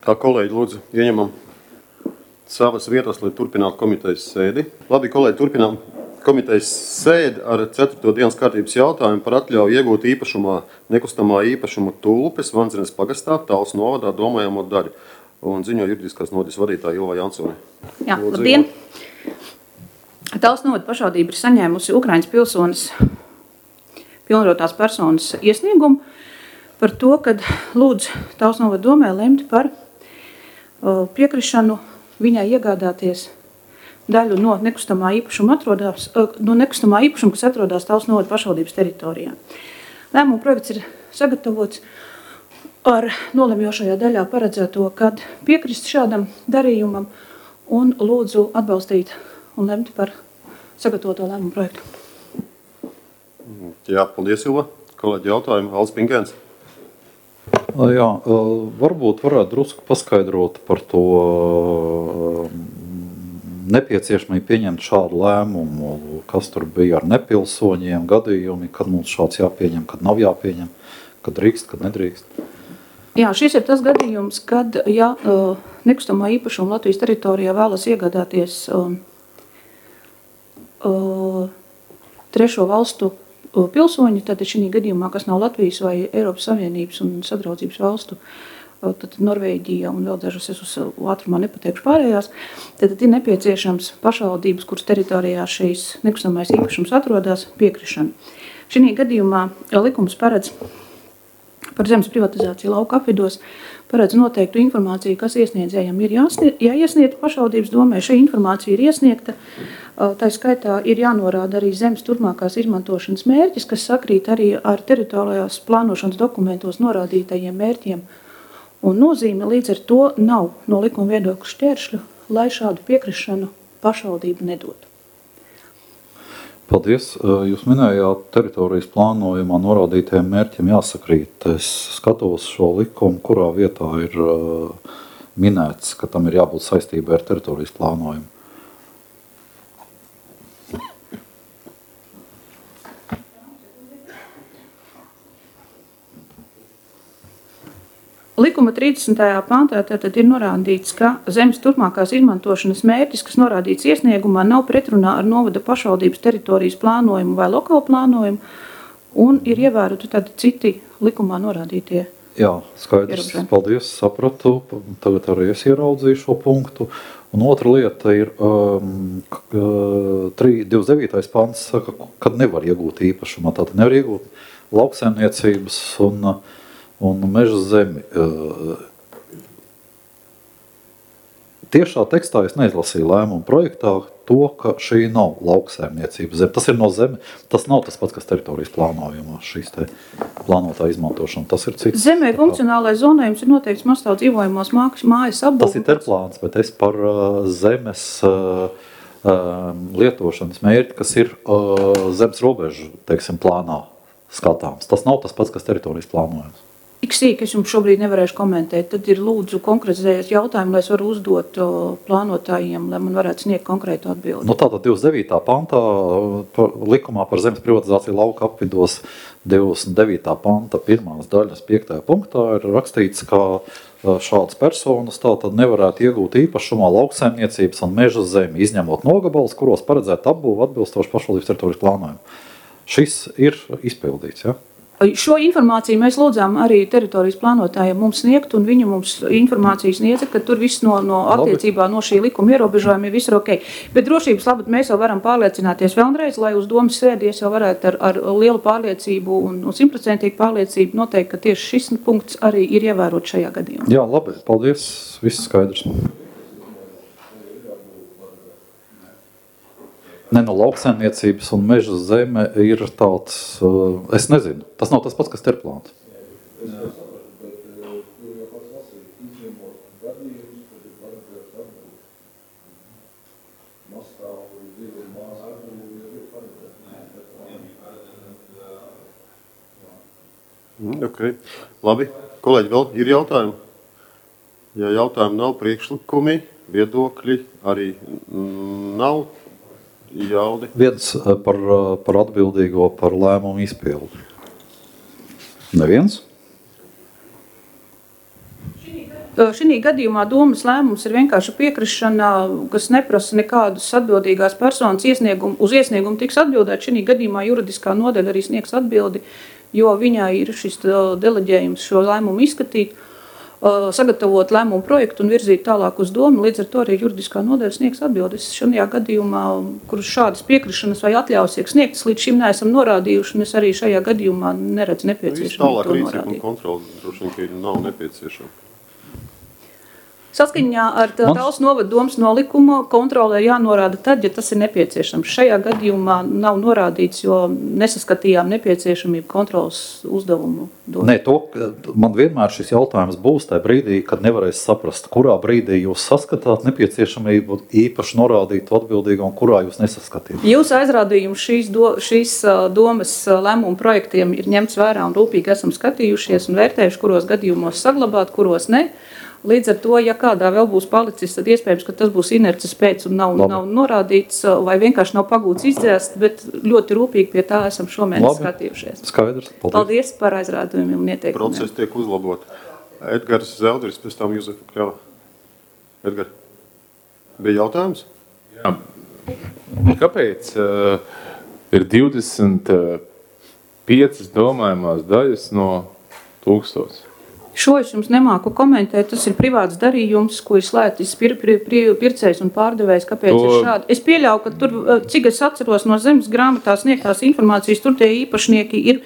Tā, kolēģi, lūdzu, ieņemam savas vietas, lai turpinātu komitejas sēdi. Labi, kolēģi, turpinām komitejas sēdi ar 4. dienas kārtības jautājumu par atļauju iegūt īpašumā nekustamā īpašuma tulpes Vandzirnes pagastā, Talsu novadā domājamo daļu. Un ziņo juridiskās nodaļas vadītāja Ilva Jansone. Jā, labdien! Talsu novada pašvaldība ir saņēmusi Ukrainas pilsonis pilnvarotās personas iesniegumu par to, kad lūdz Talsu novada domē lemt par piekrišanu viņai iegādāties daļu no nekustamā īpašuma, kas atrodas Talsu novada pašvaldības teritorijā. Lēmuma projekts ir sagatavots ar nolemjošajā daļā paredzēto, kad piekrist šādam darījumam un lūdzu atbalstīt un lemt par sagatavoto lēmumu projektu. Jā, paldies, Ilva. Kolēģi jautājumu, Alts Pinkēns. Jā, varbūt varētu drusku paskaidrot par to nepieciešamību pieņemt šādu lēmumu, kas tur bija ar nepilsoņiem, gadījumi, kad mums šāds jāpieņem, kad nav jāpieņem, kad drīkst, kad nedrīkst. Jā, šis ir tas gadījums, kad nekustamā īpašuma Latvijas teritorijā vēlas iegādāties trešo valstu pilsoņi, tad šī gadījumā, kas nav Latvijas vai Eiropas Savienības un sadraudzības valstu, tad Norvēģija un vēl dažas, es uz ātrumā nepateikšu pārējās, tad ir nepieciešams pašvaldības, kuras teritorijā šīs nekustamais īpašums atrodas, piekrišana. Šī gadījumā likums paredz par zemes privatizāciju lauku apvidos, paredz noteiktu informāciju, kas iesniedzējiem ir jāiesniedz pašvaldības domē. Šī informācija ir iesniegta. Tā skaitā ir jānorāda arī zemes turpmākās izmantošanas mērķis, kas sakrīt arī ar teritorijās plānošanas dokumentos norādītajiem mērķiem un nozīme. Līdz ar to nav no likuma viedokļa šķēršļu, lai šādu piekrišanu pašvaldība nedotu. Paldies. Jūs minējāt teritorijas plānojumā norādītajiem mērķiem jāsakrīt. Es skatos šo likumu, kurā vietā ir minēts, ka tam ir jābūt saistībā ar teritorijas plānojumu. Likuma 30. pantā tad ir norādīts, ka zemes turpmākās izmantošanas mērķis, kas norādīts iesniegumā, nav pretrunā ar novada pašvaldības teritorijas plānojumu vai lokālu plānojumu, un ir ievēroti tad citi likumā norādītie. Jā, skaidrs. Paldies, sapratu. Tagad arī es ieraudzīju šo punktu. Un otra lieta ir 29. pants saka, kad nevar iegūt īpašumā. Tātad nevar iegūt lauksaimniecības un meža zemi. Tiešā tekstā es neizlasīju lēmumu projektā to, ka šī nav lauksaimniecības zeme. Tas ir no zeme, tas nav tas pats, kas teritorijas plānojumā, šīs te plānotā izmantošana. Tas ir cits. Zemē funkcionālais zonējums ir noteikts mastāv dzīvojumās mājas apbūves. Tas ir terplāns, bet es par zemes lietošanas mērķi, kas ir zemes robežu, teiksim, plānā skatāms. Tas nav tas pats, kas teritorijas plānojums. Tik sīk, es jums šobrīd nevarēšu komentēt. Tad ir lūdzu konkretizējies jautājumu, lai es varu uzdot plānotājiem, lai man varētu sniegt konkrētu atbildi. Nu, tātad 29. pantā likumā par zemes privatizāciju lauka apvidos 29. panta 1. daļas 5. punktā ir rakstīts, ka šādas personas tātad nevarētu iegūt īpašumā lauksaimniecības un meža zemi, izņemot nogabalus, kuros paredzētu apbūvu atbilstoši pašvaldības teritorijas plānojumu. Šis ir izpildīts, ja? Šo informāciju mēs lūdzām arī teritorijas plānotājiem mums sniegt, un viņi mums informāciju sniedza, ka tur viss no attiecībā no šī likuma ierobežojuma ir viss ok. Bet drošības labad mēs jau varam pārliecināties vēlreiz, lai uz domas sēdies jau varētu ar lielu pārliecību un 100% pārliecību noteikt, ka tieši šis punkts arī ir ievērot šajā gadījumā. Jā, labi, paldies, viss skaidrs. Ne, no lauksaimniecības un meža zeme ir tāds, es nezinu, tas nav tas pats, kas terplāns. Okay. Labi, kolēģi, vēl ir jautājumi? Ja jautājumi nav, priekšlikumi, viedokļi arī nav. Jaudi. Viens par atbildīgo par lēmumu izpildi. Neviens? šī gadījumā domas lēmums ir vienkārši piekrišana, kas neprasa nekādus atbildīgās personas iesniegumu. Uz iesniegumu tiks atbildēt, šī gadījumā juridiskā nodaļa arī sniegs atbildi, jo viņai ir šis deleģējums šo lēmumu izskatīt, sagatavot lēmumu projektu un virzīt tālāk uz domu. Līdz ar to arī juridiskā nodaļa sniegs atbildes. Šajā gadījumā, kur šādas piekrišanas vai atļaus tiek sniegtas, līdz šim neesam norādījuši, un es arī šajā gadījumā neredzu nepieciešamību tālāk to rīcība un norādīt. kontrole droši vien, ka nav nepieciešama. Saskaņā ar Talsu novada domas nolikumu kontrolē jānorāda tad, ja tas ir nepieciešams. Šajā gadījumā nav norādīts, jo nesaskatījām nepieciešamību kontrolas uzdevumu dot. Nē, man vienmēr šis jautājums būs tajā brīdī, kad nevarēs saprast, kurā brīdī jūs saskatāt nepieciešamību īpaši norādīt atbildīgo un kurā jūs nesaskatīt. Jūsu aizrādījums šīs domas lēmumu projektiem ir ņemts vērā un rūpīgi esam skatījušies un vērtējuši, kuros gadījumos saglabāt, kuros ne. Līdz ar to, ja kādā vēl būs palicis, tad iespējams, ka tas būs inerces pēc un nav norādīts vai vienkārši nav pagūts izdzēst, bet ļoti rūpīgi pie tā esam šomēnes skatījušies. Skaidrs. Paldies par aizrādījumiem un ieteikumiem. Process tiek uzlabot. Edgars Zelderis, pēc tam Juzefa Kļava. Edgar, bija jautājums? Jā. Kāpēc ir 25 domājumās daļas no 1000? Šo es jums nemāku komentēt, tas ir privāts darījums, ko ir slēdzis pircējs un pārdevējs, kāpēc ir šādi. Es pieļauju, ka tur, cik es atceros no zemes grāmatās sniegtās informācijas, tur tie īpašnieki ir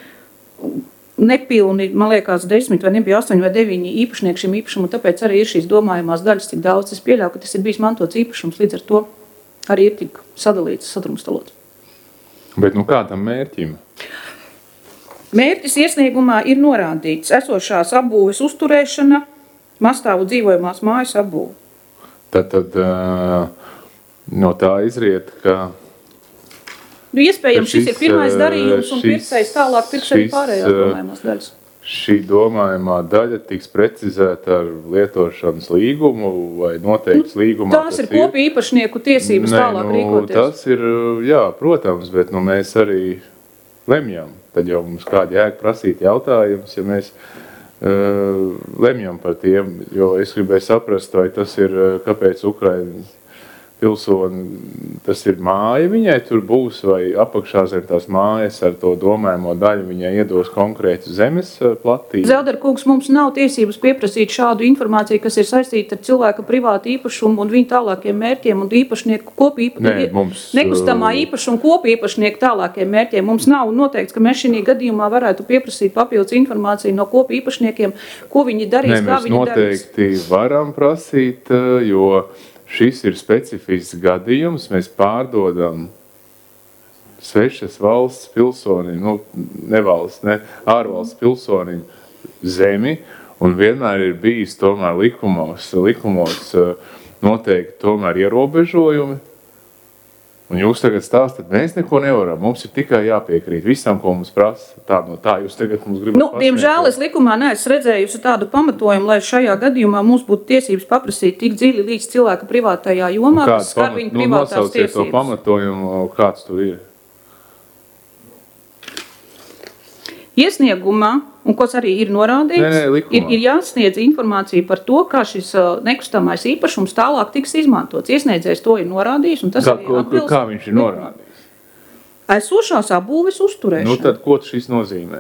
nepilni, man liekas, 10 vai nebija 8 vai 9 īpašnieki šim īpašumu, tāpēc arī ir šīs domājumās daļas tik daudz. Es pieļauju, ka tas ir bijis mantots īpašums, līdz ar to arī ir tik sadalīts, sadrumstalots. Bet kādam mērķim? Mērķis iesniegumā ir norādīts esošās apbūves uzturēšana, mazstāvu dzīvojamās mājas apbūve. Tad no tā izriet, ka... Iespējams, šis ir pirmais darījums un pircējs tālāk pirks arī pārējās domājumās daļas. Šī domājumā daļa tiks precizēta ar lietošanas līgumu vai noteikts līgumā. Tās ir kopī īpašnieku tiesības tālāk rīkoties. Tas ir, jā, protams, bet mēs arī lemjam. Tad jau mums kāda jēga prasīt jautājumus, ja mēs lemjam par tiem, jo es gribēju saprast, vai tas ir, kāpēc Ukrainas pilsoni, tas ir māja viņai tur būs, vai apakšā zem tās mājas ar to domājamo daļu viņai iedos konkrētu zemes platību. Zelder kungs, mums nav tiesības pieprasīt šādu informāciju, kas ir saistīta ar cilvēka privātu īpašumu un viņu tālākiem mērķiem un īpašnieku nekustamā īpašuma kopīpašnieku tālākiem mērķiem. Mums nav noteikts, ka mēs šī gadījumā varētu pieprasīt papildus informāciju no kopīpašniekiem, ko viņi darīs, kā viņi darīs. Mēs noteikti varam prasīt, jo šis ir specifisks gadījums, mēs pārdodam svešas valsts pilsonim, ārvalsts pilsonim zemi, un vienmēr ir bijis tomēr likumos noteikti tomēr ierobežojumi. Un jūs tagad stāstat, mēs neko nevaram, mums ir tikai jāpiekrīt visam, ko mums prasa. Tā jūs tagad mums gribat pasniegt. Diemžēl es likumā neesmu redzējusi tādu pamatojumu, lai šajā gadījumā mums būtu tiesības paprasīt tik dziļi līdz cilvēka privātajā jomā, kas skar viņa privātās tiesības. To pamatojumu, kāds tur ir? Iesniegumā, un kas arī ir norādīts, ir jāsniedz informācija par to, kā šis nekustamais īpašums tālāk tiks izmantots. Iesniedzējs to ir norādījis, un tas arī atbilst. Kā viņš ir norādījis? Esošās apbūves uzturēšana. Tad ko šis nozīmē?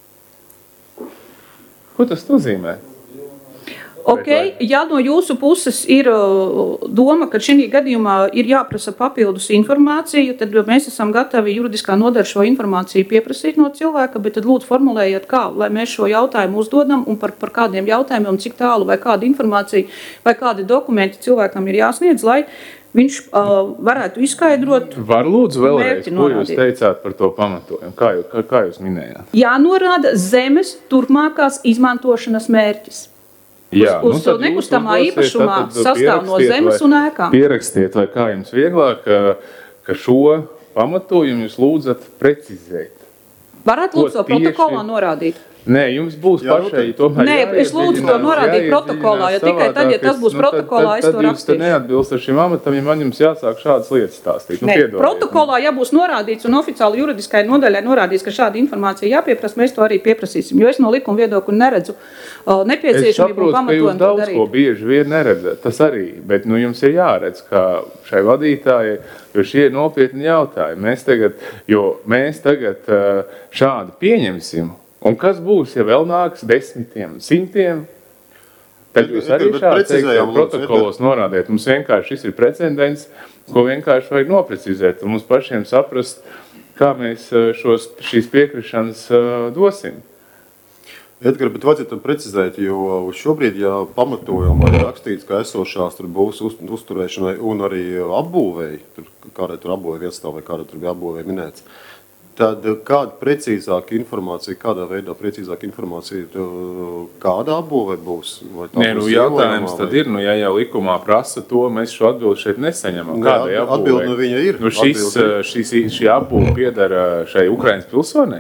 Ko tas nozīmē? Ok, ja no jūsu puses ir doma, ka šī gadījumā ir jāprasa papildus informāciju, tad mēs esam gatavi juridiskā nodaļa šo informāciju pieprasīt no cilvēka, bet tad lūdzu formulējiet kā, lai mēs šo jautājumu uzdodam un par kādiem jautājumiem un cik tālu vai kāda informācija vai kādi dokumenti cilvēkam ir jāsniedz, lai viņš varētu izskaidrot. Var lūdzu vēlreiz, ko jūs teicāt par to pamatojumu? Kā jūs minējāt? Jānorāda zemes turpmākās izmantošanas mērķis. Uz nekustamā īpašumā sastāv no zemes un ēkām. Pierakstiet, vai kā jums vieglāk, ka šo pamatojumu jūs lūdzat precizēt. Varētu lūdzu protokolā norādīt. Nē, jums būs pašai tomēr Nē, es lūdzu to norādīt protokolā, jo tikai tad, ja tas būs protokolā, es to rakstīšu. Tad jūs te neatbilst ar šim amatam, ja man jums jāsāk šādas lietas stāstīt. Nē, protokolā, ja būs norādīts un oficiāli juridiskai nodaļai norādīts, ka šāda informācija jāpieprasa, mēs to arī pieprasīsim, jo es no likuma viedokļa neredzu nepieciešamību un pamatojumu to darīt. Es saprotu, ka jūs daudz ko bieži vien neredzat, tas arī, bet jums ir jāredz, ka šai vadītājai, jo šie ir nopietni jautājumi. Mēs tagad šādi pieņemsim. Un kas būs, ja vēl nāks 10, 100? Tad jūs arī šādi teikt, protokolos norādiet. Mums vienkārši šis ir precedents, ko vienkārši vajag noprecizēt. Un mums pašiem saprast, kā mēs šīs piekrišanas dosim. Edgar, bet vajadzētu precizēt, jo šobrīd, ja pamatojumā ir rakstīts, ka esošās tur būs uzturēšanai un arī apbūvēji, kādai tur apbūvēji vietstāv vai kādai tur bija apbūvēji minēts, tad kāda precīzāka informācija, kādā veidā precīzāka informācija, kāda apbūve būs? Nē, jautājums tad ir, ja jau likumā prasa to, mēs šo atbildi šeit nesaņemam. Kādai apbūvei? Atbildi no viņa ir. Šī apbūve piedara šai Ukrainas pilsonai?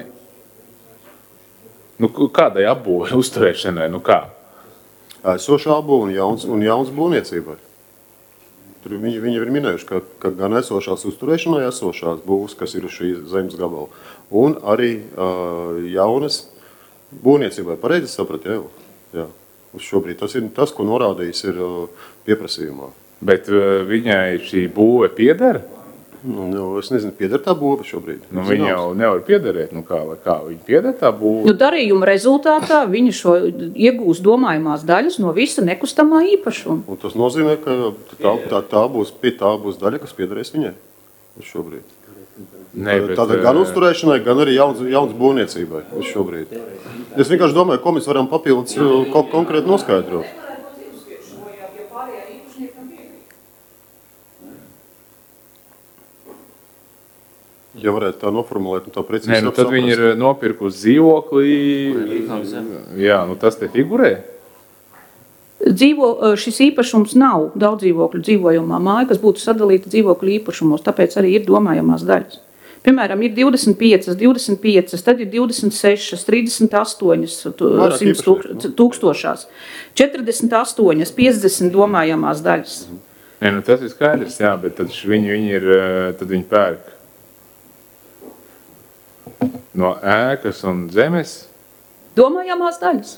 Kādai apbūve uzturēšanai? Kā? Esošā apbūve un jauns būvniecībai. Viņi ir minējuši, ka gan esošās uzturēšanai esošās būvs, kas ir uz šī zemes gabala, un arī jaunas būvniecībai. Pareizi saprat, jā. Uz šobrīd tas ir tas, ko norādījis ir pieprasījumā. Bet viņai šī būve piedara? Es nezinu, piedara tā būve šobrīd. Viņa jau nevar piederēt. Kā viņa piedara tā būve? Darījuma rezultātā viņa šo iegūs domājumās daļas no visa nekustamā īpašuma. Un tas nozīmē, ka tā būs daļa, kas piederēs viņai uz šobrīd. Tātad gan uzturēšanai, gan arī jauns būvniecībai uz šobrīd. Es vienkārši domāju, ko mēs varam papildus konkrēti noskaidrot. Ja varētu tā noformulēt un tā precīzi saprast. Tad viņi ir nopirkusi dzīvokli. Jā, tas te figurē. Šis īpašums nav daudzdzīvokļu dzīvojamā māja, kas būtu sadalīta dzīvokļu īpašumos, tāpēc arī ir domājamās daļas. Piemēram, ir 25, tad ir 26, 38 tūkstošās, 48, 50 domājamās daļas. Nē, tas ir skaidrs, jā, bet tad viņi pērk no ēkas un zemes. Domājamās daļas.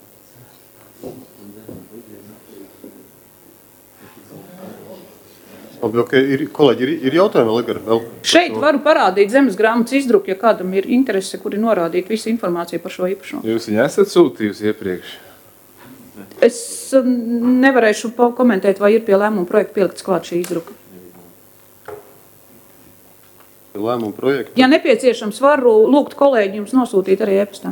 Kolēģi, ir jautājumi vēl? Šeit varu parādīt zemes grāmatas izdruku, ja kādam ir interese, kur ir norādīta visa informācija par šo īpašumu. Jūs viņu esat sūtījusi iepriekš? Es nevarēšu komentēt, vai ir pie lēmuma projekta pielikts klāt šī izdruka. Lēmuma projekta? Ja nepieciešams, varu lūgt kolēģi jums nosūtīt arī e-pastā.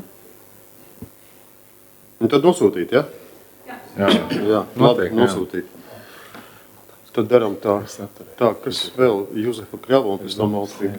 Un tad nosūtīt, ja? Jā, labi, nosūtīt. Tad daram tā, kas vēl Juzefa Kļava un pēc tam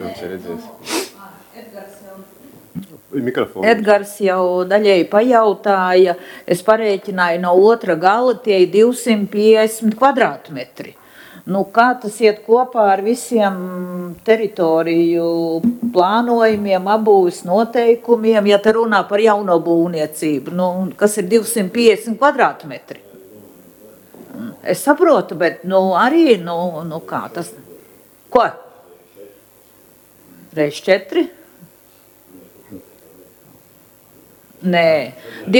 mikrofonu. Edgars jau daļēji pajautāja, es parēķināju no otra gala, tie ir 250 kvadrātmetri. Kā tas iet kopā ar visiem teritoriju plānojumiem, apbūves noteikumiem, ja te runā par jauno būvniecību, kas ir 250 kvadrātmetri? Es saprotu, bet arī, kā tas, ko? Reiz 4? Nē,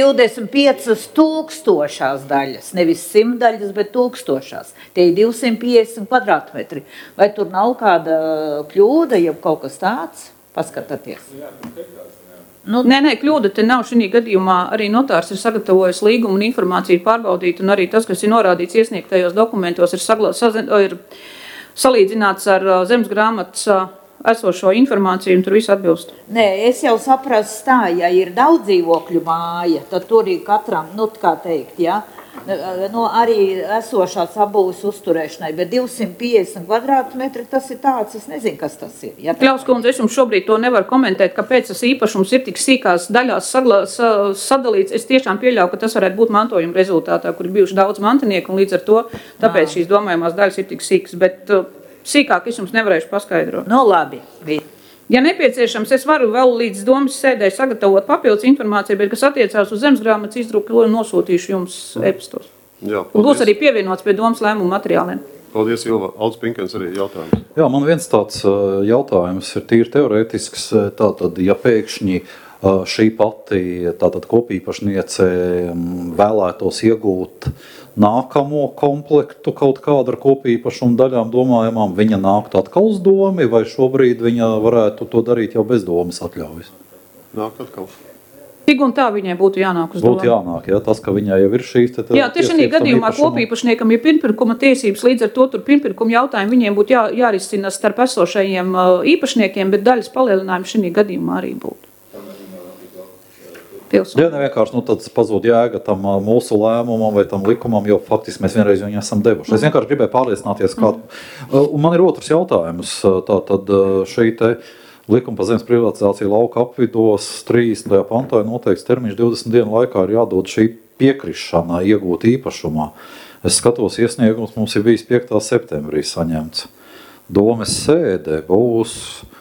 25,000 daļas, nevis 100 daļas, bet 1000. Tie ir 250 kvadrātmetri. Vai tur nav kāda kļūda, ja kaut kas tāds? Paskatieties. Nē, kļūda te nav. Šī gadījumā arī notārs ir sagatavojis līgumu un informāciju pārbaudīt, un arī tas, kas ir norādīts iesniegtajos dokumentos, ir salīdzināts ar zemes grāmatas esošo informāciju, un tur viss atbilst. Nē, es jau saprastu tā, ja ir daudz dzīvokļu māja, tad tur ir katram, kā teikt, arī esošās apbūves uzturēšanai, bet 250 kvadrātmetri tas ir tāds, es nezinu, kas tas ir. Kļavs kundze, es jums šobrīd to nevaru komentēt, kāpēc tas īpašums ir tik sīkās daļās sadalīts. Es tiešām pieļauju, ka tas varētu būt mantojuma rezultātā, kur ir bijuši daudz mantinieku, un līdz ar to tāpēc šīs domājumās daļas ir tik sīkas, bet sīkāk es jums nevarēšu paskaidrot. Labi. Ja nepieciešams, es varu vēl līdz domas sēdē sagatavot papildus informāciju, bet kas attiecās uz zemesgrāmatas izdruku, nosūtīšu jums e-pastos. Jā, Būs arī pievienots pie domas lēmuma materiāliem. Paldies, Ilva. Aldis Pinkens arī jautājums. Jā, man viens tāds jautājums ir tīri teorētisks. Tātad, ja pēkšņi šī pati tātad kopīpašniece vēlētos iegūt nākamo komplektu kaut kādu ar kopīpašumu daļām domājamām, viņa nāktu atkal uz domi, vai šobrīd viņa varētu to darīt jau bez domas atļaujas? Nākt atkal. Tik un tā viņai būtu jānāk uz domu. Būtu jānāk, jā, tas, ka viņai jau ir šīs Jā, tieši šī gadījumā kopīpašniekam ir pirmpirkuma tiesības, līdz ar to tur pirmpirkuma jautājumu viņiem būtu jārisina starp esošajiem īpašniekiem, bet daļas palielinājumi šī gadījumā arī būtu. Jā, vienkārši tad pazūd jēga tam mūsu lēmumam vai tam likumam, jo faktiski mēs vienreiz viņu esam devuši. Es vienkārši gribēju pārliecināties, kādu. Un man ir otrs jautājums. Tātad šī te likuma par zemes privatizāciju lauka apvidos 30. pantā ir noteikts termiņš 20 dienu laikā ir jādod šī piekrišana iegūt īpašumā. Es skatos, iesniegums mums ir bijis 5. septembrī saņemts. Domes sēde būs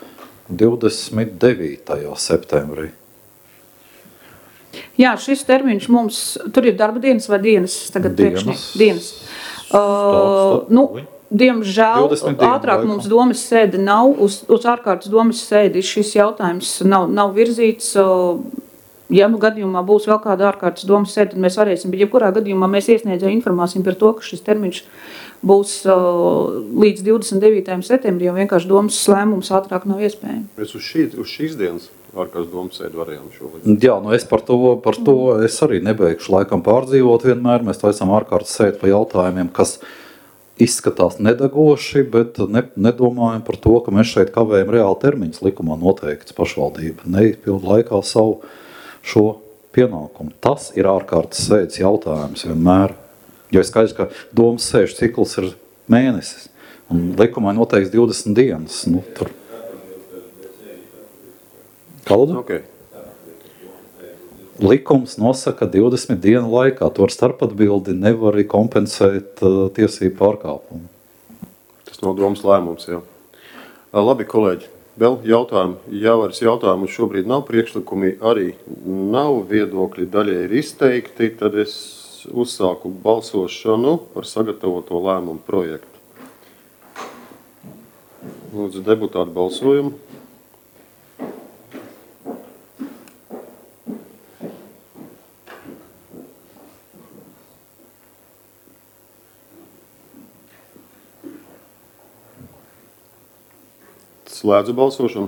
29. septembrī. Jā, šis termiņš mums, tur ir darba dienas vai dienas tagad priekšnieki? Dienas. Diemžēl ātrāk mums domas sēde nav, uz ārkārtas domas sēdi šis jautājums nav virzīts. Ja gadījumā būs vēl kāda ārkārtas domas sēde, tad mēs varēsim, bet jebkurā gadījumā mēs iesniedzēju informāciju par to, ka šis termiņš būs līdz 29. septembrī, jo vienkārši domas lēmums ātrāk nav iespējams. Mēs uz šīs dienas ārkārtas domas sēdi varējām šobrīd. Jā, es par to es arī nebeigšu laikam pārdzīvot vienmēr. Mēs taisām ārkārtas sēdi pa jautājumiem, kas izskatās nedegoši, bet nedomājam par to, ka mēs šeit kavējam reāli termiņus likumā noteikts pašvaldība. Neizpild laikā savu šo pienākumu. Tas ir ārkārtas sēdes jautājums vienmēr. Jo es skaidrs, ka domas sēžu cikls ir mēnesis. Un likumā noteikts 20 dienas. Tur. Okay. Likums nosaka 20 dienu laikā. To ar starpatbildi nevar kompensēt tiesību pārkāpumu. Tas nav domas lēmums, jā. Labi, kolēģi, vēl jautājumi. Jā, vairs jautājumu šobrīd nav, priekšlikumi arī nav, viedokļi daļai ir izteikti, tad es uzsāku balsošanu par sagatavoto lēmumu projektu. Lūdzu, deputāti balsojumu. Slēdzu balsošanu.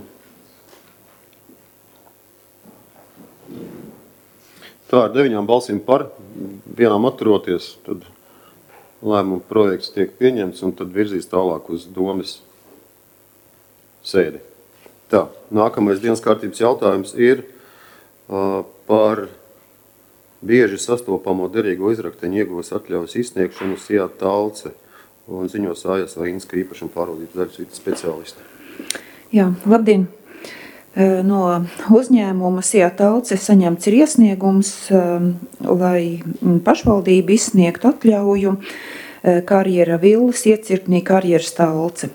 Tā ar 9 balsīm par, vienām atturoties, tad lēmuma projekts tiek pieņemts un tad virzīs tālāk uz domas sēdi. Tā, nākamais dienas kārtības jautājums ir par bieži sastopamo derīgo izrakteņu ieguvas atļaujas izsniegšanu Sijā Talce un ziņos Ājas Vainska īpašuma pārvaldības daļas vides speciālisti. Jā, labdien! No uzņēmuma Sijā Talce saņemts ir iesniegums, lai pašvaldība izsniegtu atļauju karjera villas iecirknī karjeras Talce.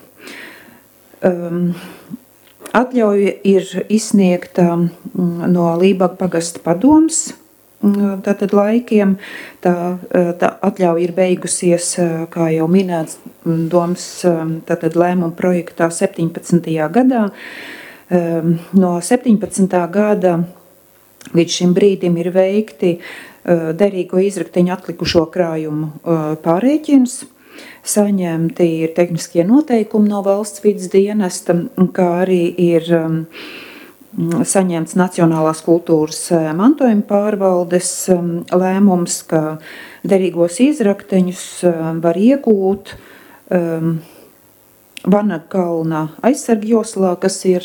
Atļauja ir izsniegta no Lībaga pagasta padomes tātad laikiem. Tā atļauja ir beigusies, kā jau minēts, domas tātad lēmuma projektā 17. gadā. No 17. gada līdz šim brīdim ir veikti derīgo izrakteņu atlikušo krājumu pārrēķins. Saņemti ir tehniskie noteikumi no valsts vides dienesta, kā arī ir saņemts Nacionālās kultūras mantojuma pārvaldes lēmums, ka derīgos izrakteņus var iegūt Vanagkalna aizsargjoslā, kas ir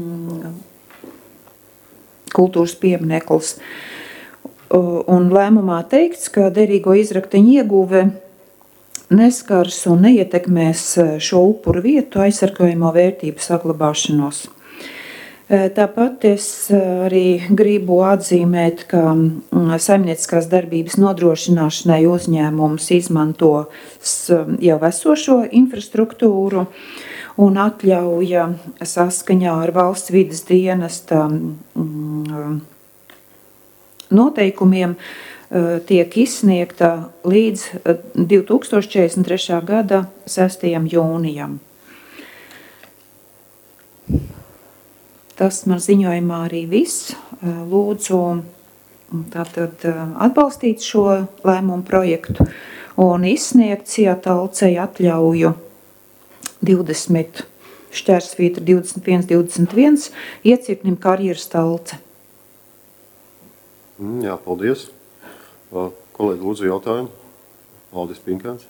kultūras piemineklis. Un lēmumā teikts, ka derīgo izrakteņu ieguve neskars un neietekmēs šo upuru vietu aizsargājamo vērtību saglabāšanos. Tāpat es arī gribu atzīmēt, ka saimnieciskās darbības nodrošināšanai uzņēmums izmanto jau esošo infrastruktūru un atļauja saskaņā ar valsts vides dienesta noteikumiem tiek izsniegta līdz 2043. gada 6. jūnijam. Tas man ziņojumā arī viss. Lūdzu tātad atbalstīt šo lēmumu projektu un izsniegt Ciatalcei atļauju 20/21 iecirknim karjeras talce. Jā, paldies. Kolēģi, lūdzu jautājumu. Valdis Pinkāns.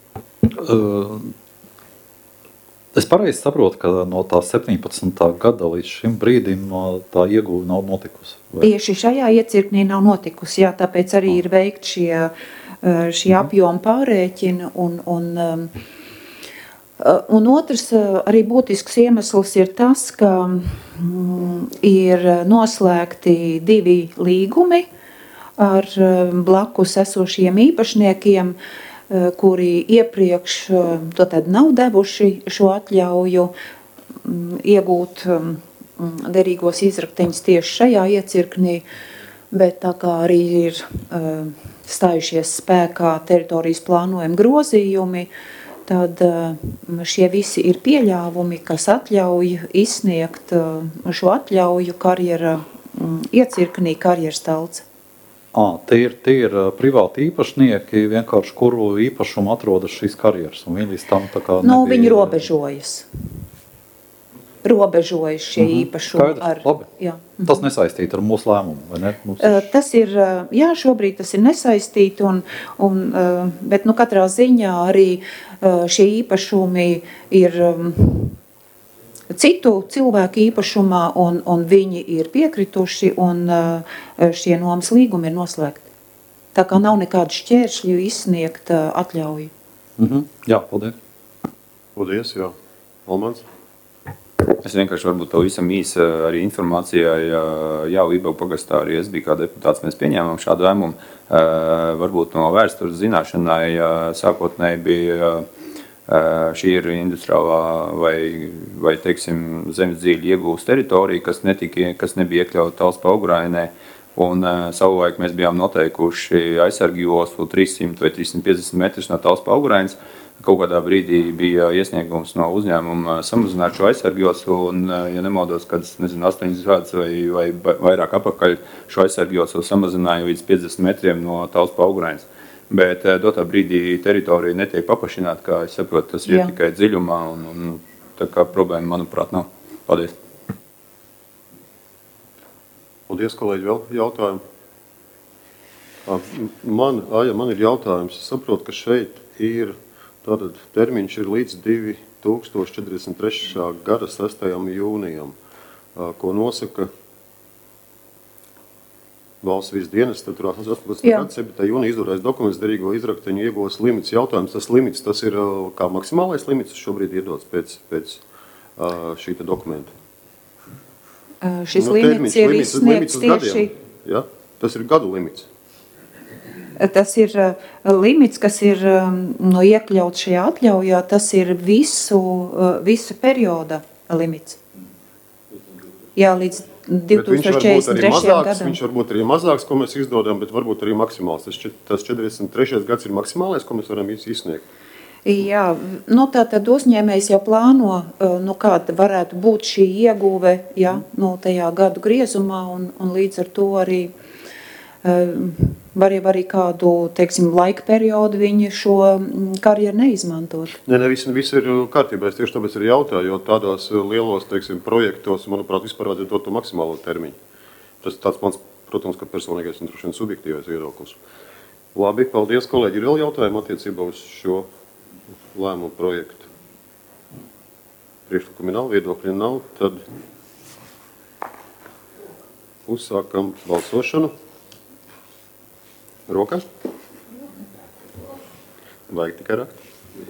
Es pareizi saprotu, ka no tā 17. gada līdz šim brīdim tā ieguve nav notikusi. Vai? Tieši šajā iecirknī nav notikusi, jā, tāpēc arī ir veikt šie apjoma pārēķini un otrs arī būtisks iemesls ir tas, ka ir noslēgti 2 līgumi ar blakus esošiem īpašniekiem, kuri iepriekš nav devuši šo atļauju iegūt derīgos izrakteņus tieši šajā iecirknī, bet tā kā arī ir stājušies spēkā teritorijas plānojuma grozījumi, tad šie visi ir pieļāvumi, kas atļauj izsniegt šo atļauju karjera iecirknī karjeras talce. Tie ir privāti īpašnieki, vienkārši kuru īpašumu atrodas šīs karjeras. Un viņi līdz tam tā kā nebija... Viņi robežojas. Robežojas šie īpašumi. Labi. Jā. Tas nesaistīt ar mūsu lēmumu, vai ne? Tas ir, jā, šobrīd tas ir nesaistīti, bet katrā ziņā arī šie īpašumi ir citu cilvēku īpašumā, un viņi ir piekrituši, un šie nomas līgumi ir noslēgti. Tā kā nav nekādu šķēršļu izsniegt atļauju. Jā, paldies. Paldies, jā. Almans? Es vienkārši varbūt pavisam īsi arī informācijai, jau Ibagu pagastā arī es biju kā deputāts, mēs pieņēmām šādu lēmumu. Varbūt no vēstures zināšanai sākotnēji bija šī ir industriālā vai teiksim, zemes dzīļu iegūst teritorija, kas nebija iekļauta Talspa Augrainē. Un savulaik mēs bijām noteikuši aizsargu joslu 300 vai 350 metrus no Talspa Augrainas. Kaut kādā brīdī bija iesniegums no uzņēmuma samazināt šo aizsargu joslu, un, ja nemaldos, kad 8 gadus vai vairāk apakaļ šo aizsargu joslu samazināja līdz 50 metriem no Talspa Augrainas. Bet dotā brīdī teritorija netiek paplašināta, kā es saprotu, tas ir tikai dziļumā, un tā kā problēma, manuprāt, nav. Paldies. Paldies, kolēģi, vēl jautājumu. Man ir jautājums. Es saprotu, ka šeit ir, tātad termiņš ir līdz 2043. gada 6. jūnijam, ko nosaka valsts vides dienests, tad tur 18. gada 7. jūnija izdotais dokuments derīgo izrakteņu iegūs limits. Jautājums, tas limits, tas ir kā maksimālais limits šobrīd iedots pēc šī dokumenta? Šis limits ir izsniegts tieši... Ja? Tas ir gadu limits. Tas ir limits, kas ir iekļauts šajā atļaujā, tas ir visu perioda limits. Jā, līdz 2043. gadam. Viņš var būt arī mazāks, ko mēs izdodam, bet varbūt arī maksimāls. Tas 43. gads ir maksimālais, ko mēs varam izsniegt. Jā, tātad uzņēmējs jau plāno, kāda varētu būt šī ieguve, tajā gadu griezumā, un līdz ar to arī var jau arī kādu, teiksim, laika periodu viņi šo karjeru neizmantot. Viss ir kārtībā. Es tieši tāpēc arī jautāju, jo tādos lielos, teiksim, projektos, manuprāt, vispār vajadzētu dot to maksimālo termiņu. Tas tāds mans, protams, ka personīgais un droši vien subjektīvais viedoklis. Labi, paldies, kolēģi. Ir vēl jautājumi attiecībā uz šo lēmumu projektu? Priekšlikumi nav, viedokļi nav, tad uzsākam balsošanu. Rokā? Vajag tikai rakt.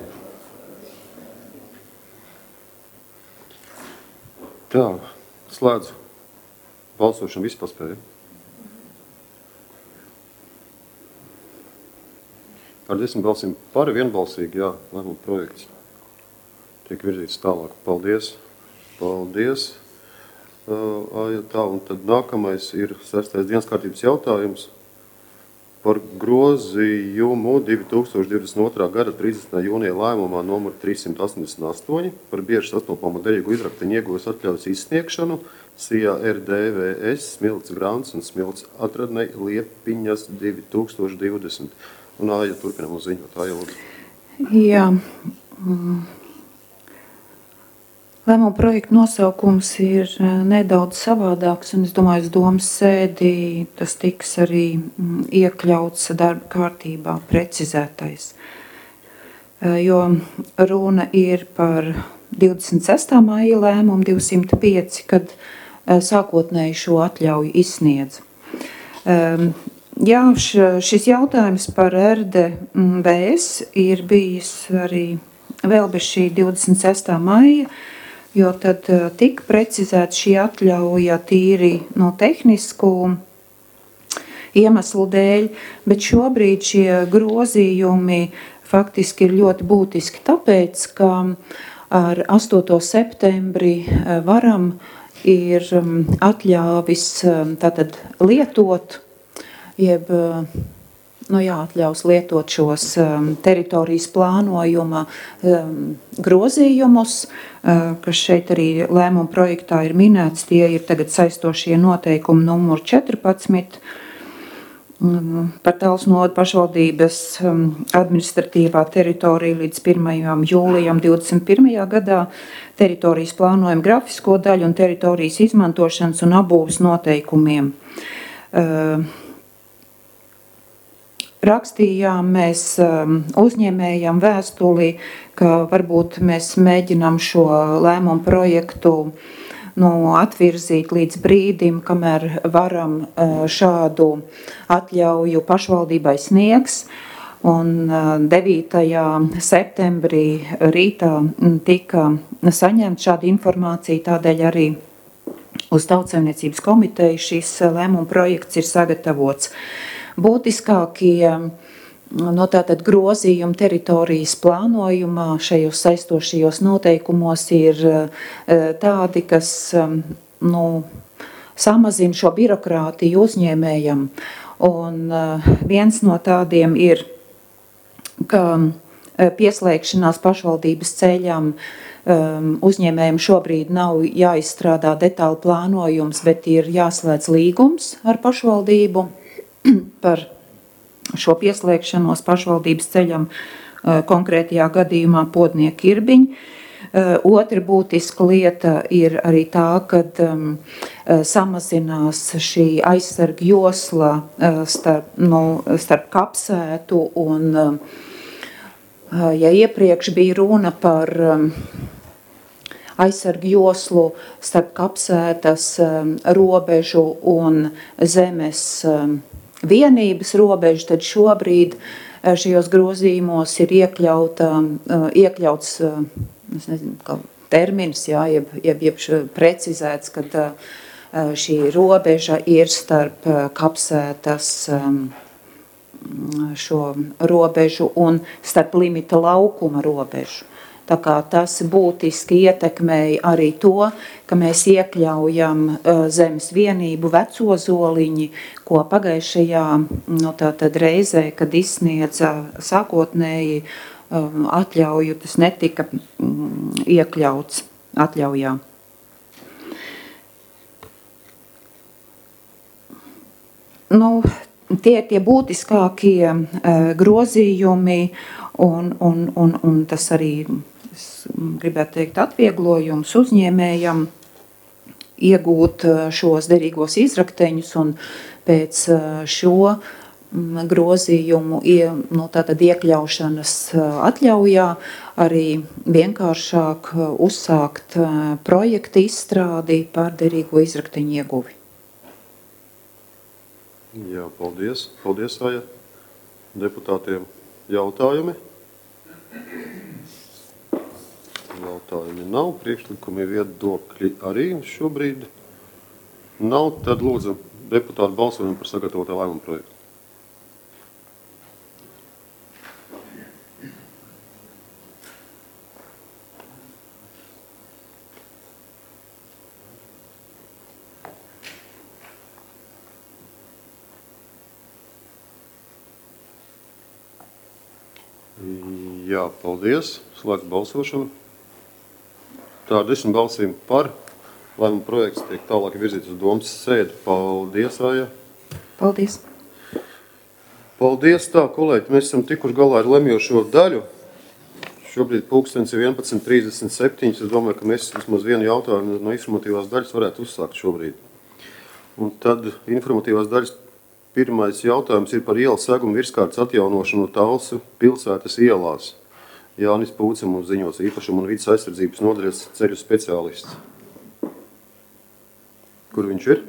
Tā, slēdzu. Balsošanu visu paspēju. Ar 10 balsīm par vienbalsīgi, jā, lēmumu projekts tiek virzīts tālāk. Paldies! Paldies! Tā, un tad nākamais ir 6. dienas kārtības jautājums par grozījumu 2022. gada 30. jūnija lēmumā numur 388 par bieži sastopamo derīgu izrakteņu ieguves atļaujas izsniegšanu SIA RDVS Smilts Grants un Smilts atradnei Liepiņas 2020. Un Āja, turpinām uz ziņot. Āja, lūdzu. Jā. Lēmuma projekta nosaukums ir nedaudz savādāks, un es domāju, uz domas sēdī tas tiks arī iekļauts darba kārtībā, precizētais. Jo runa ir par 26. maija lēmumu 205, kad sākotnēji šo atļauju izsniedz. Jā, šis jautājums par RDVS ir bijis arī vēl bez šī 26. maija, jo tad tika precizēta šī atļauja tīri no tehnisku iemeslu dēļ, bet šobrīd šie grozījumi faktiski ir ļoti būtiski tāpēc, ka ar 8. septembri varam ir atļāvis tātad lietot, jeb atļaus lietot šos teritorijas plānojuma grozījumus, kas šeit arī lēmuma projektā ir minēts. Tie ir tagad saistošie noteikumi numur 14 par Talsu novada pašvaldības administratīvā teritorija līdz 1. jūlijam 21. gadā, teritorijas plānojuma grafisko daļu un teritorijas izmantošanas un apbūves noteikumiem. Rakstījām mēs uzņēmējam vēstuli, ka varbūt mēs mēģinām šo lēmumu projektu atvirzīt līdz brīdim, kamēr varam šādu atļauju pašvaldībai sniegs. Un 9. septembrī rītā tika saņemta šāda informācija, tādēļ arī uz Tautsaimniecības komiteju šis lēmuma projekts ir sagatavots. Būtiskākie tātad grozījumi teritorijas plānojumā šajos saistošajos noteikumos ir tādi, kas samazina šo birokrātiju uzņēmējam. Un viens no tādiem ir, ka pieslēgšanās pašvaldības ceļam uzņēmējiem šobrīd nav jāizstrādā detāli plānojums, bet ir jāslēdz līgums ar pašvaldību par šo pieslēgšanos pašvaldības ceļam, konkrētajā gadījumā Podnieku Irbiņu. Otra būtiska lieta ir arī tā, kad samazinās šī aizsarga josla starp Kapsētu un, ja iepriekš bija runa par aizsarga joslu starp Kapsētas robežu un zemes vienības robežu, tad šobrīd šajos grozījumos ir iekļauts termins, jeb precizēts, kad šī robeža ir starp Kapsētas šo robežu un starp limita laukuma robežu. Tā kā tas būtiski ietekmēja arī to, ka mēs iekļaujam zemes vienību Veco Zoliņi, ko pagājušajā tātad reizē, kad izsniedza sākotnēji atļauju, tas netika iekļauts atļaujā. Tie ir tie būtiskākie grozījumi un tas arī, es gribētu teikt, atvieglojums uzņēmējam iegūt šos derīgos izrakteņus, un pēc šo grozījumu tātad iekļaušanas atļaujā arī vienkāršāk uzsākt projekta izstrādi par derīgo izrakteņu ieguvi. Jā, paldies. Paldies, Aija. Deputātiem jautājumi? Jautājumi nav, priekšlikumi viedokļi arī šobrīd nav. Tad lūdzu deputātu balsojumu par sagatavoto lēmumu projektu. Jā, paldies. Slēdz balsošanu. Tā 10 balsīm par. Lēmuma projekts tiek tālāk virzīts uz domas sēdi. Paldies, Aija. Paldies. Paldies, tā, kolēģi. Mēs esam tikuši galā ar lemjošo daļu. Šobrīd pulkstens ir 11:37. Es domāju, ka mēs vismaz vienu jautājumu no informatīvās daļas varētu uzsākt šobrīd. Un tad informatīvās daļas pirmais jautājums ir par ielas segumu virskārtas atjaunošanu Talsu pilsētas ielās. Jānis Pūce mums ziņos īpašumu un vidas aizsardzības nodaļas ceļu speciālists. Kur viņš ir?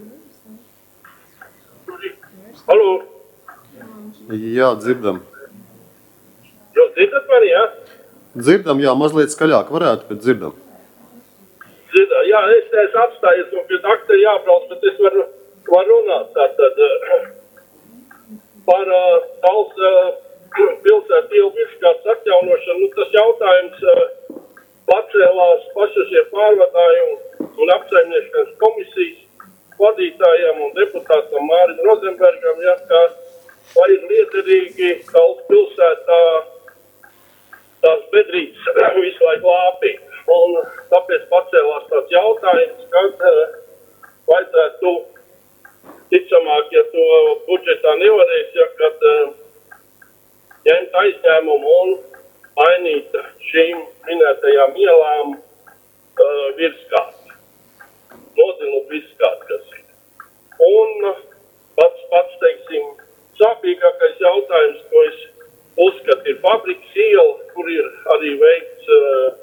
Halo, Jā, dzirdam. jūs dzirdat mani, jā? Dzirdam, jā, mazliet skaļāk varētu, bet dzirdam. Dzirdat, jā, es atstājies, un pie doktora jābrauc, bet es varu runāt. Tātad par Talsu pilsētu ielu virskārtas atjaunošanu, tas jautājums pacēlās pasažieru pārvadājumu un apsaimniešanas komisijas vadītājiem un deputātam Mārim Rozenbergam, ja, ka vai ir liederīgi Talsu pilsētā tās bedrītes visu laiku lāpīt. Un tāpēc pacēlās tāds jautājums, kad vajadzētu ticamāk, ja to budžetā nevarēs, ja kad ņemt aizņēmumu un mainīt šīm minētajām ielām virskārt. Nodilnu virskārt, kas ir. Un pats, teiksim, sāpīgākais jautājums, ko es uzskatu, ir fabrikas iela, kur ir arī veikts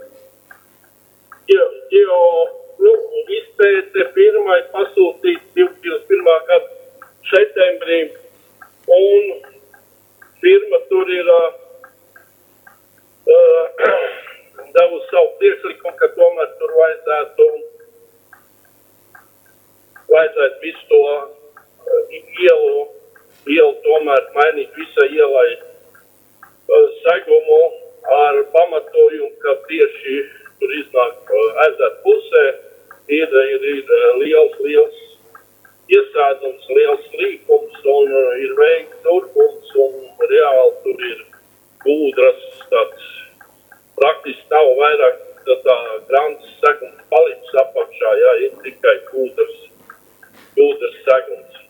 izpēte pirmai pasūtīt 2021. gada septembrī, un firma tur ir devusi savu priekšlikumu, ka tomēr tur vajadzētu visu to ielu tomēr mainīt visai ielai segumu ar pamatojumu, ka tieši tur iznāk ezera pusē ir liels iesēdums, liels līkums un ir veikts turkums un reāli tur ir gūdras tāds praktiski nav vairāk tā grandas segums palicis apakšā, jā, ir tikai gūdras segums.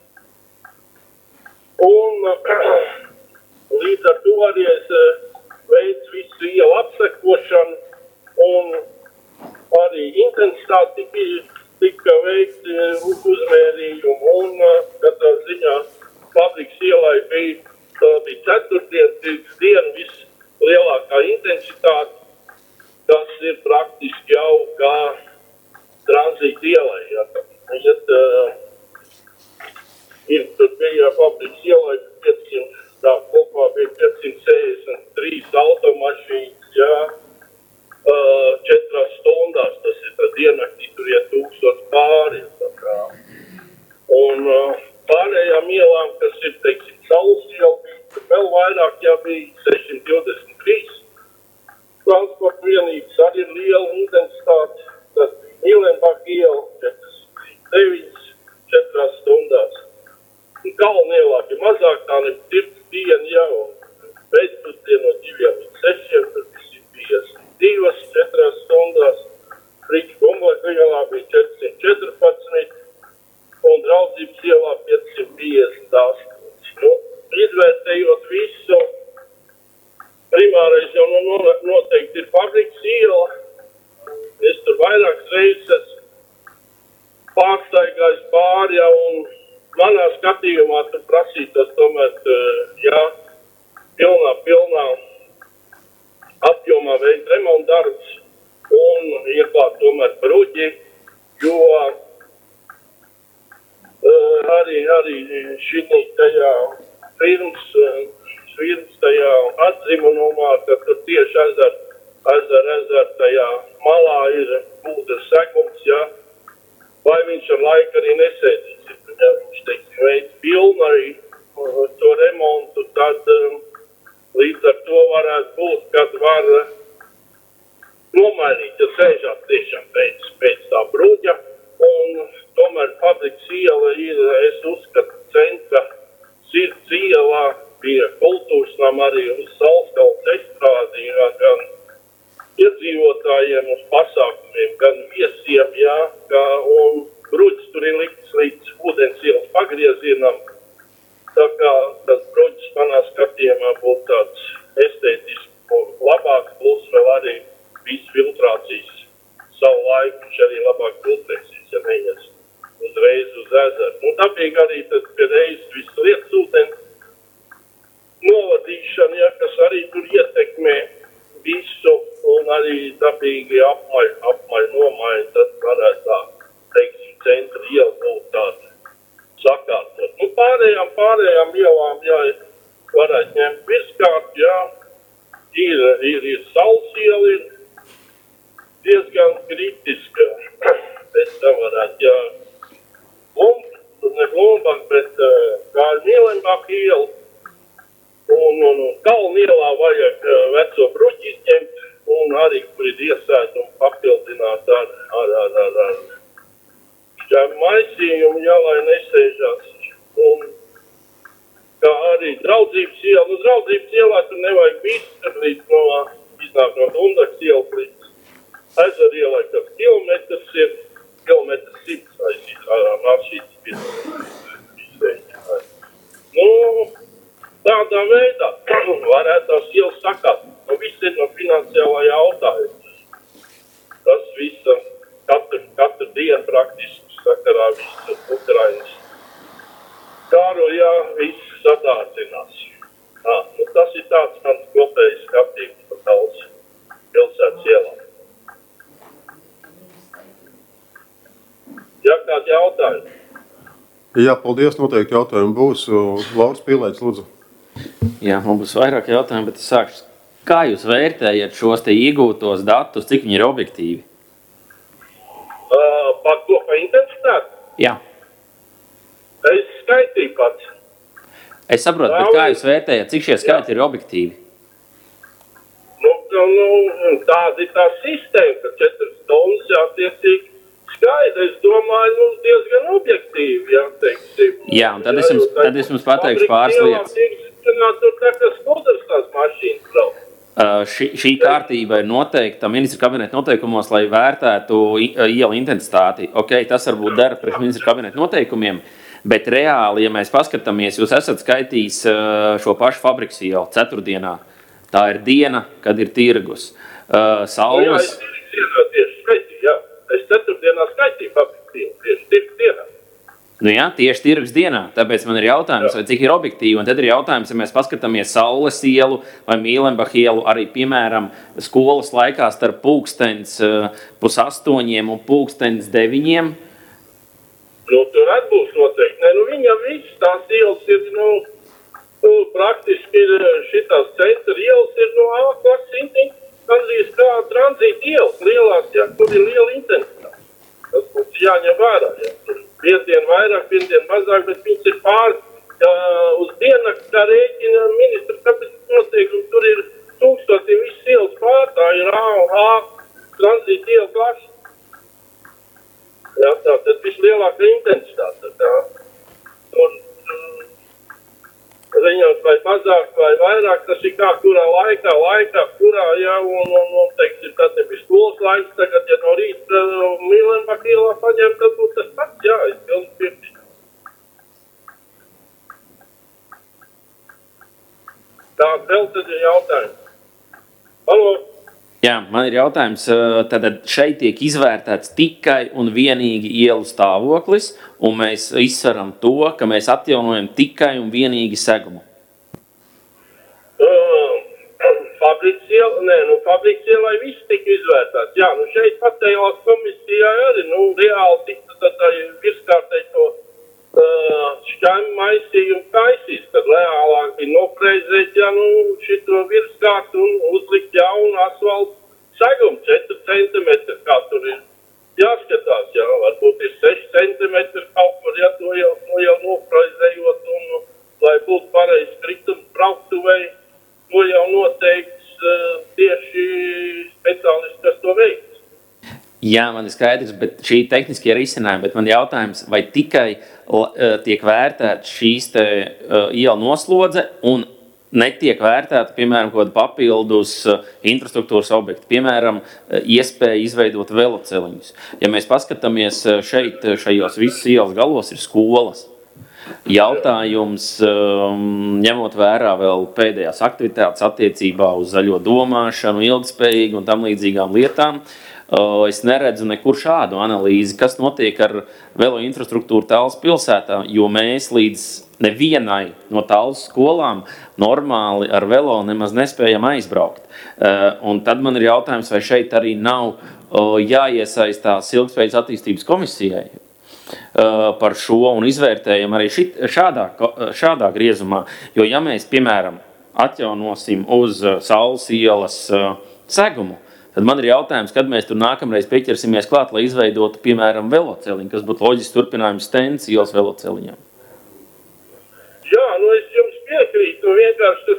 Un līdz ar to arī es veicu visu ielu apsekošanu un arī intensitāti tika veikti uzmērījumi un katrā ziņā fabrikas ielai bija ceturtdienas diena vislielākā intensitāte, kas ir praktiski jau kā tranzīta ielai. Ja. Tur bija fabrikas ielai 500, tā kopā bija 563 automašīnas, jā. 4 stundās, tas ir tā diennaktī, tur ir 1000 pāri. Un pārējām ielām, kas ir, teiksim, Saules iela, bija vēl vairāk, ja bija 623 transporta vienības, arī ir liela intensitāte, tas bija Mīlenbaka iela, 409, 4 stundās. Galvenā ielā bija mazāk, tā nebija tirts diena, ja, un pēcpusdienu no 2 līdz 6, tad visi bija 4 stundās, Rīgas Gumbleka ielā bija 414 un Draudzības ielā 558. Nu, izvērtējot visu, primārais jau noteikti ir fabrikas iela. Es tur vairākas reizes pārstaigājis pāri, ja, un manā skatījumā tur prasītos tomēr, jā, pilnā apjomā veikt remontdarbus un ieklāt tomēr bruģi, jo arī šī tajā firmas tajā atzimunumā, ka tur tieši ezera tajā malā ir gūdras segums, ja, vai viņš ar laiku arī nesēdīs. Ja viņš, teiksim, veids pilnu arī to remontu, tad līdz ar to varētu būt, kad var nomainīt, ja sēžāt tiešām pēc tā bruģa, un tomēr fabrikas iela ir, es uzskatu, centra sirds ielā, pie kultūras nama arī uz Saulskalas estrādi, gan iedzīvotājiem uz pasākumiem, gan viesiem, jā, un bruģis tur ir likts līdz ūdens ielas pagriezienam. Tā kā tas bruģis manā skatījumā būtu tāds estētiski labāks, plus vēl arī viss filtrācijas savu laiku, viņš arī labāk filtrēsies, ja neies uzreiz uz ezeru. Nu, dabīgi arī tad pie reizes viss lietas ūdens novadīšana, ja, kas arī tur ietekmē visu un arī dabīgi apmaļ nomaiņa, tad varētu tā, teiksim, centra iela būt tāda sakārtot. Nu, pārējām ielām, jā, varētu ņemt virskārt, jā, ir Saules iela, ir diezgan kritiska, pēc tam varētu, jā, ne Blumbak, bet Kāļu Mielenbaka iela, un Kalnu ielā vajag veco bruģi izņemt, un arī, kur ir iesēt un papildināt ar šķēmu maisījumu, jā, lai nesēžās. Un kā arī Draudzības iela, nu Draudzības ielā tur nevajag visu, līdz iznāk no Dundaks ielas līdz Ezeru ielai, kas kilometrs ir, kilometrs 100 aizsīt, Nu, tādā veidā varētu tās ielas sakāt. Nu, viss ir no finansiālā jautājuma. Tas viss katru dienu praktiski sakarā viss Ukrainas kāru, jā, viss sadārdzinās. Nu, tas ir tāds mans kopējs skatījums par Tallas pilsētas ielām. Jā, kādi jautājumi? Jā, paldies, noteikti jautājumi būs. Lauris Pīlēts, lūdzu. Jā, man būs vairāk jautājumu, bet es sākšu. Kā jūs vērtējat šos te iegūtos datus, cik viņi ir objektīvi? Par to, pa intensitāti? Jā. Es skaitīju pats. Es saprotu, bet kā jūs vērtējat, cik šie skaiti ir objektīvi? Nu, tāda ir tā sistēma, ka 4 stundas jātiecīgi skaidri. Es domāju, diezgan objektīvi, jā, teiksim. Jā, un tad es jums pateikšu pāris lietas. Tur tā kā skudras tās mašīnas brauc. Šī kārtība ir noteikta ministra kabineta noteikumos, lai vērtētu ielu intensitāti. Ok, tas varbūt dara priekš ministra kabineta noteikumiem, bet reāli, ja mēs paskatāmies, jūs esat skaitījis šo pašu fabrikas ielu ceturtdienā. Tā ir diena, kad ir tirgus. Saules... Es ceturtdienā skaitīju fabrikas ielu, tieši tirgus dienā. Nu jā, tieši tirgus dienā, tāpēc man ir jautājums, vai cik ir objektīvi, un tad ir jautājums, ja mēs paskatāmies Saules ielu vai Mielenbaka ielu, arī, piemēram, skolas laikā starp 7:30 un 9:00. Nu, tur atbūs noteikti. Ne, viņam viss tās ielas ir, praktiski ir šitās centra ielas ir, A-klases, gandrīz kā tranzīta ielas, lielās, jā, kur ir liela intensitāte. Tas mums jāņem vērā, jā, tur. Viendien vairāk, viendien mazāk, bet viņas ir uz diennakti, kā rēķina ministra kabineta noteikumi. Tur ir 1000 visas ielas pār, tā ir A un A tranzīta iela klasa. Jā, tā tad vislielākā intensitāte. Tur ziņot vai mazāk vai vairāk, tas ir kā kurā laikā, kurā, jā, un teiksim, tad nebija skolas laiks, tagad, ja no rīta Mielenbaka ielā paņem, tad būtu tas pats, jā, es pilnīgi piekrītu. Tā, vēl tad ir jautājums. Halo? Jā, man ir jautājums, tad šeit tiek izvērtēts tikai un vienīgi ielu stāvoklis, un mēs izsveram to, ka mēs atjaunojam tikai un vienīgi segumu. Fabrikas ielai viss tika izvērtēts. Jā, šeit patējās komisijā arī, reāli tika tad virskārtēji to šķēmu maisījumu kaisīs, kad reālāk bija nopreizēt, jā, šito virskārtu un uzlikt jaunu asfaltu segumu 4 centimetri, kā tur ir jāskatās, jā, varbūt ir 6 centimetri kaut kur, ja to jau nopreizējot, un lai būtu pareizi kritums brauktuvei, to jau noteikts tieši speciālisti, kas to veiks. Jā, man ir skaidrs, bet šī tehniskie risinājumi, bet man jautājums, vai tikai tiek vērtēta šīs iela noslodze un netiek vērtēta, piemēram, kaut kāda papildus infrastruktūras objekti, piemēram, iespēja izveidot veloceliņus. Ja mēs paskatāmies šeit, šajos visas ielas galos ir skolas. Jautājums, ņemot vērā vēl pēdējās aktivitātes attiecībā uz zaļo domāšanu, ilgspējīgu un tam līdzīgām lietām, es neredzu nekur šādu analīzi, kas notiek ar velo infrastruktūru Tallas pilsētā, jo mēs līdz nevienai no Tallas skolām normāli ar velo nemaz nespējam aizbraukt. Un tad man ir jautājums, vai šeit arī nav jāiesaistās ilgspējas attīstības komisijai par šo un izvērtējam arī šādā griezumā. Jo ja mēs, piemēram, atjaunosim uz Saules ielas segumu, tad man ir jautājums, kad mēs tur nākamreiz pieķersimies klāt, lai izveidotu, piemēram, veloceliņu, kas būtu loģisks turpinājums Stens ielas veloceliņam. Jā, es jums piekrītu, vienkārši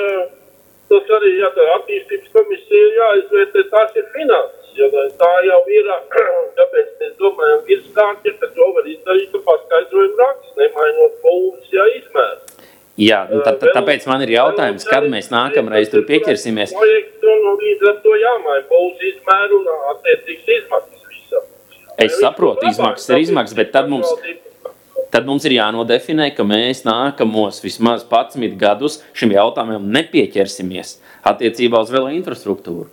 tas arī, ja tā attīstības komisija jāizvērtē, tās ir finanses, jo tā jau ir, kāpēc mēs domājam, virskārtja, ka to var izdarīt paskaidrojumu raksts, nemainot būvas, izmērs. Jā, tāpēc man ir jautājums, kad mēs nākamreiz tur pieķersimies. Līdz ar to jāmaina būvas izmēru un attiecīgs izmaksas visam. Es saprotu, izmaksas ir izmaksas, bet tad mums ir jānodefinē, ka mēs nākamos vismaz 11 gadus šim jautājumam nepieķersimies attiecībā uz velo infrastruktūru.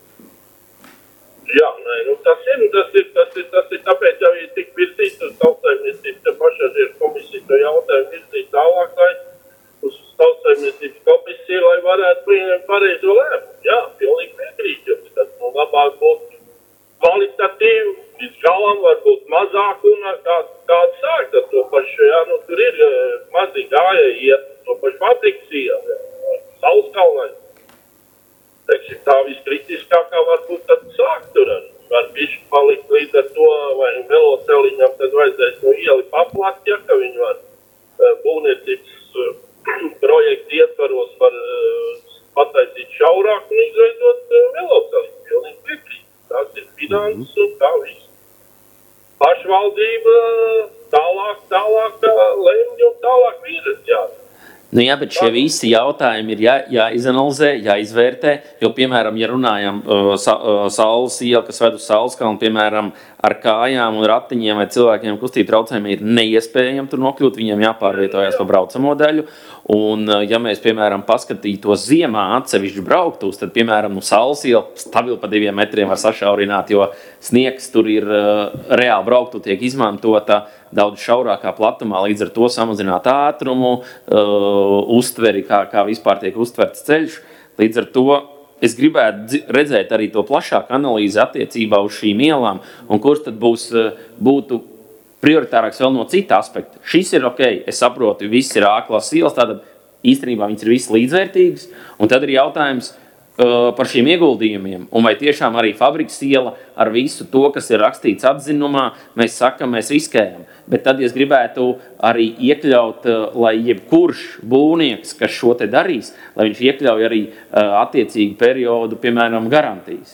Jā, tas ir tāpēc jau ir tik virzīts uz tautsājumniecības, ka pašažieru komisija to jautājumu virzīt tālāk, lai uz tautsājumniecības komisiju, lai varētu pieņemt pareizo lēmumu. Jā, pilnīgi piekrīt jums, tad labāk būtu kvalitatīvi, līdz galam varbūt mazāk un kāds sākt ar to pašu, tur ir mazi gājēji iet, to pašu fabrikas ielu, Sauleskalnai. Teiksim, tā viskritiskākā varbūt tad sākt tur var bišķi palikt līdz ar to, vai veloceliņam tad vajadzēs no ieli paplāt, ja, ka viņi var būvniecības projektu ietvaros var pataisīt šaurāk un izveidot veloceliņu. Pilnīgi piekrīt. Tas ir finanses un tā viss. Pašvaldība tālāk lemj un tālāk vīras jādara. Nu jā, bet šie visi jautājumi ir jāizanalizē, jāizvērtē, jo, piemēram, ja runājam Saules iela, kas ved uz Sauleskalnu, piemēram, ar kājām un ratiņiem vai cilvēkiem kustību traucējumi ir neiespējami tur nokļūt, viņiem jāpārvietojas pa braucamo daļu, un ja mēs, piemēram, paskatītos ziemā atsevišķi brauktos, tad, piemēram, Saules iela stabili pa 2 metriem var sašaurināt, jo sniegs tur ir reāli brauktu tiek izmantota daudz šaurākā platumā, līdz ar to samazināt ātrumu, uztveri, kā vispār tiek uztverts ceļš. Līdz ar to es gribētu redzēt arī to plašāku analīzi attiecībā uz šīm ielām, un kurš tad būtu prioritārāks vēl no cita aspekta. Šis ir ok, es saprotu, viss ir āklās ielas, tātad īstenībā viņas ir visas līdzvērtīgas, un tad ir jautājums par šiem ieguldījumiem, un vai tiešām arī fabrikas iela ar visu to, kas ir rakstīts atzinumā, mēs sakam, mēs riskējam. Bet tad es gribētu arī iekļaut, lai jebkurš būvnieks, kas šo te darīs, lai viņš iekļauj arī attiecīgu periodu, piemēram, garantijas.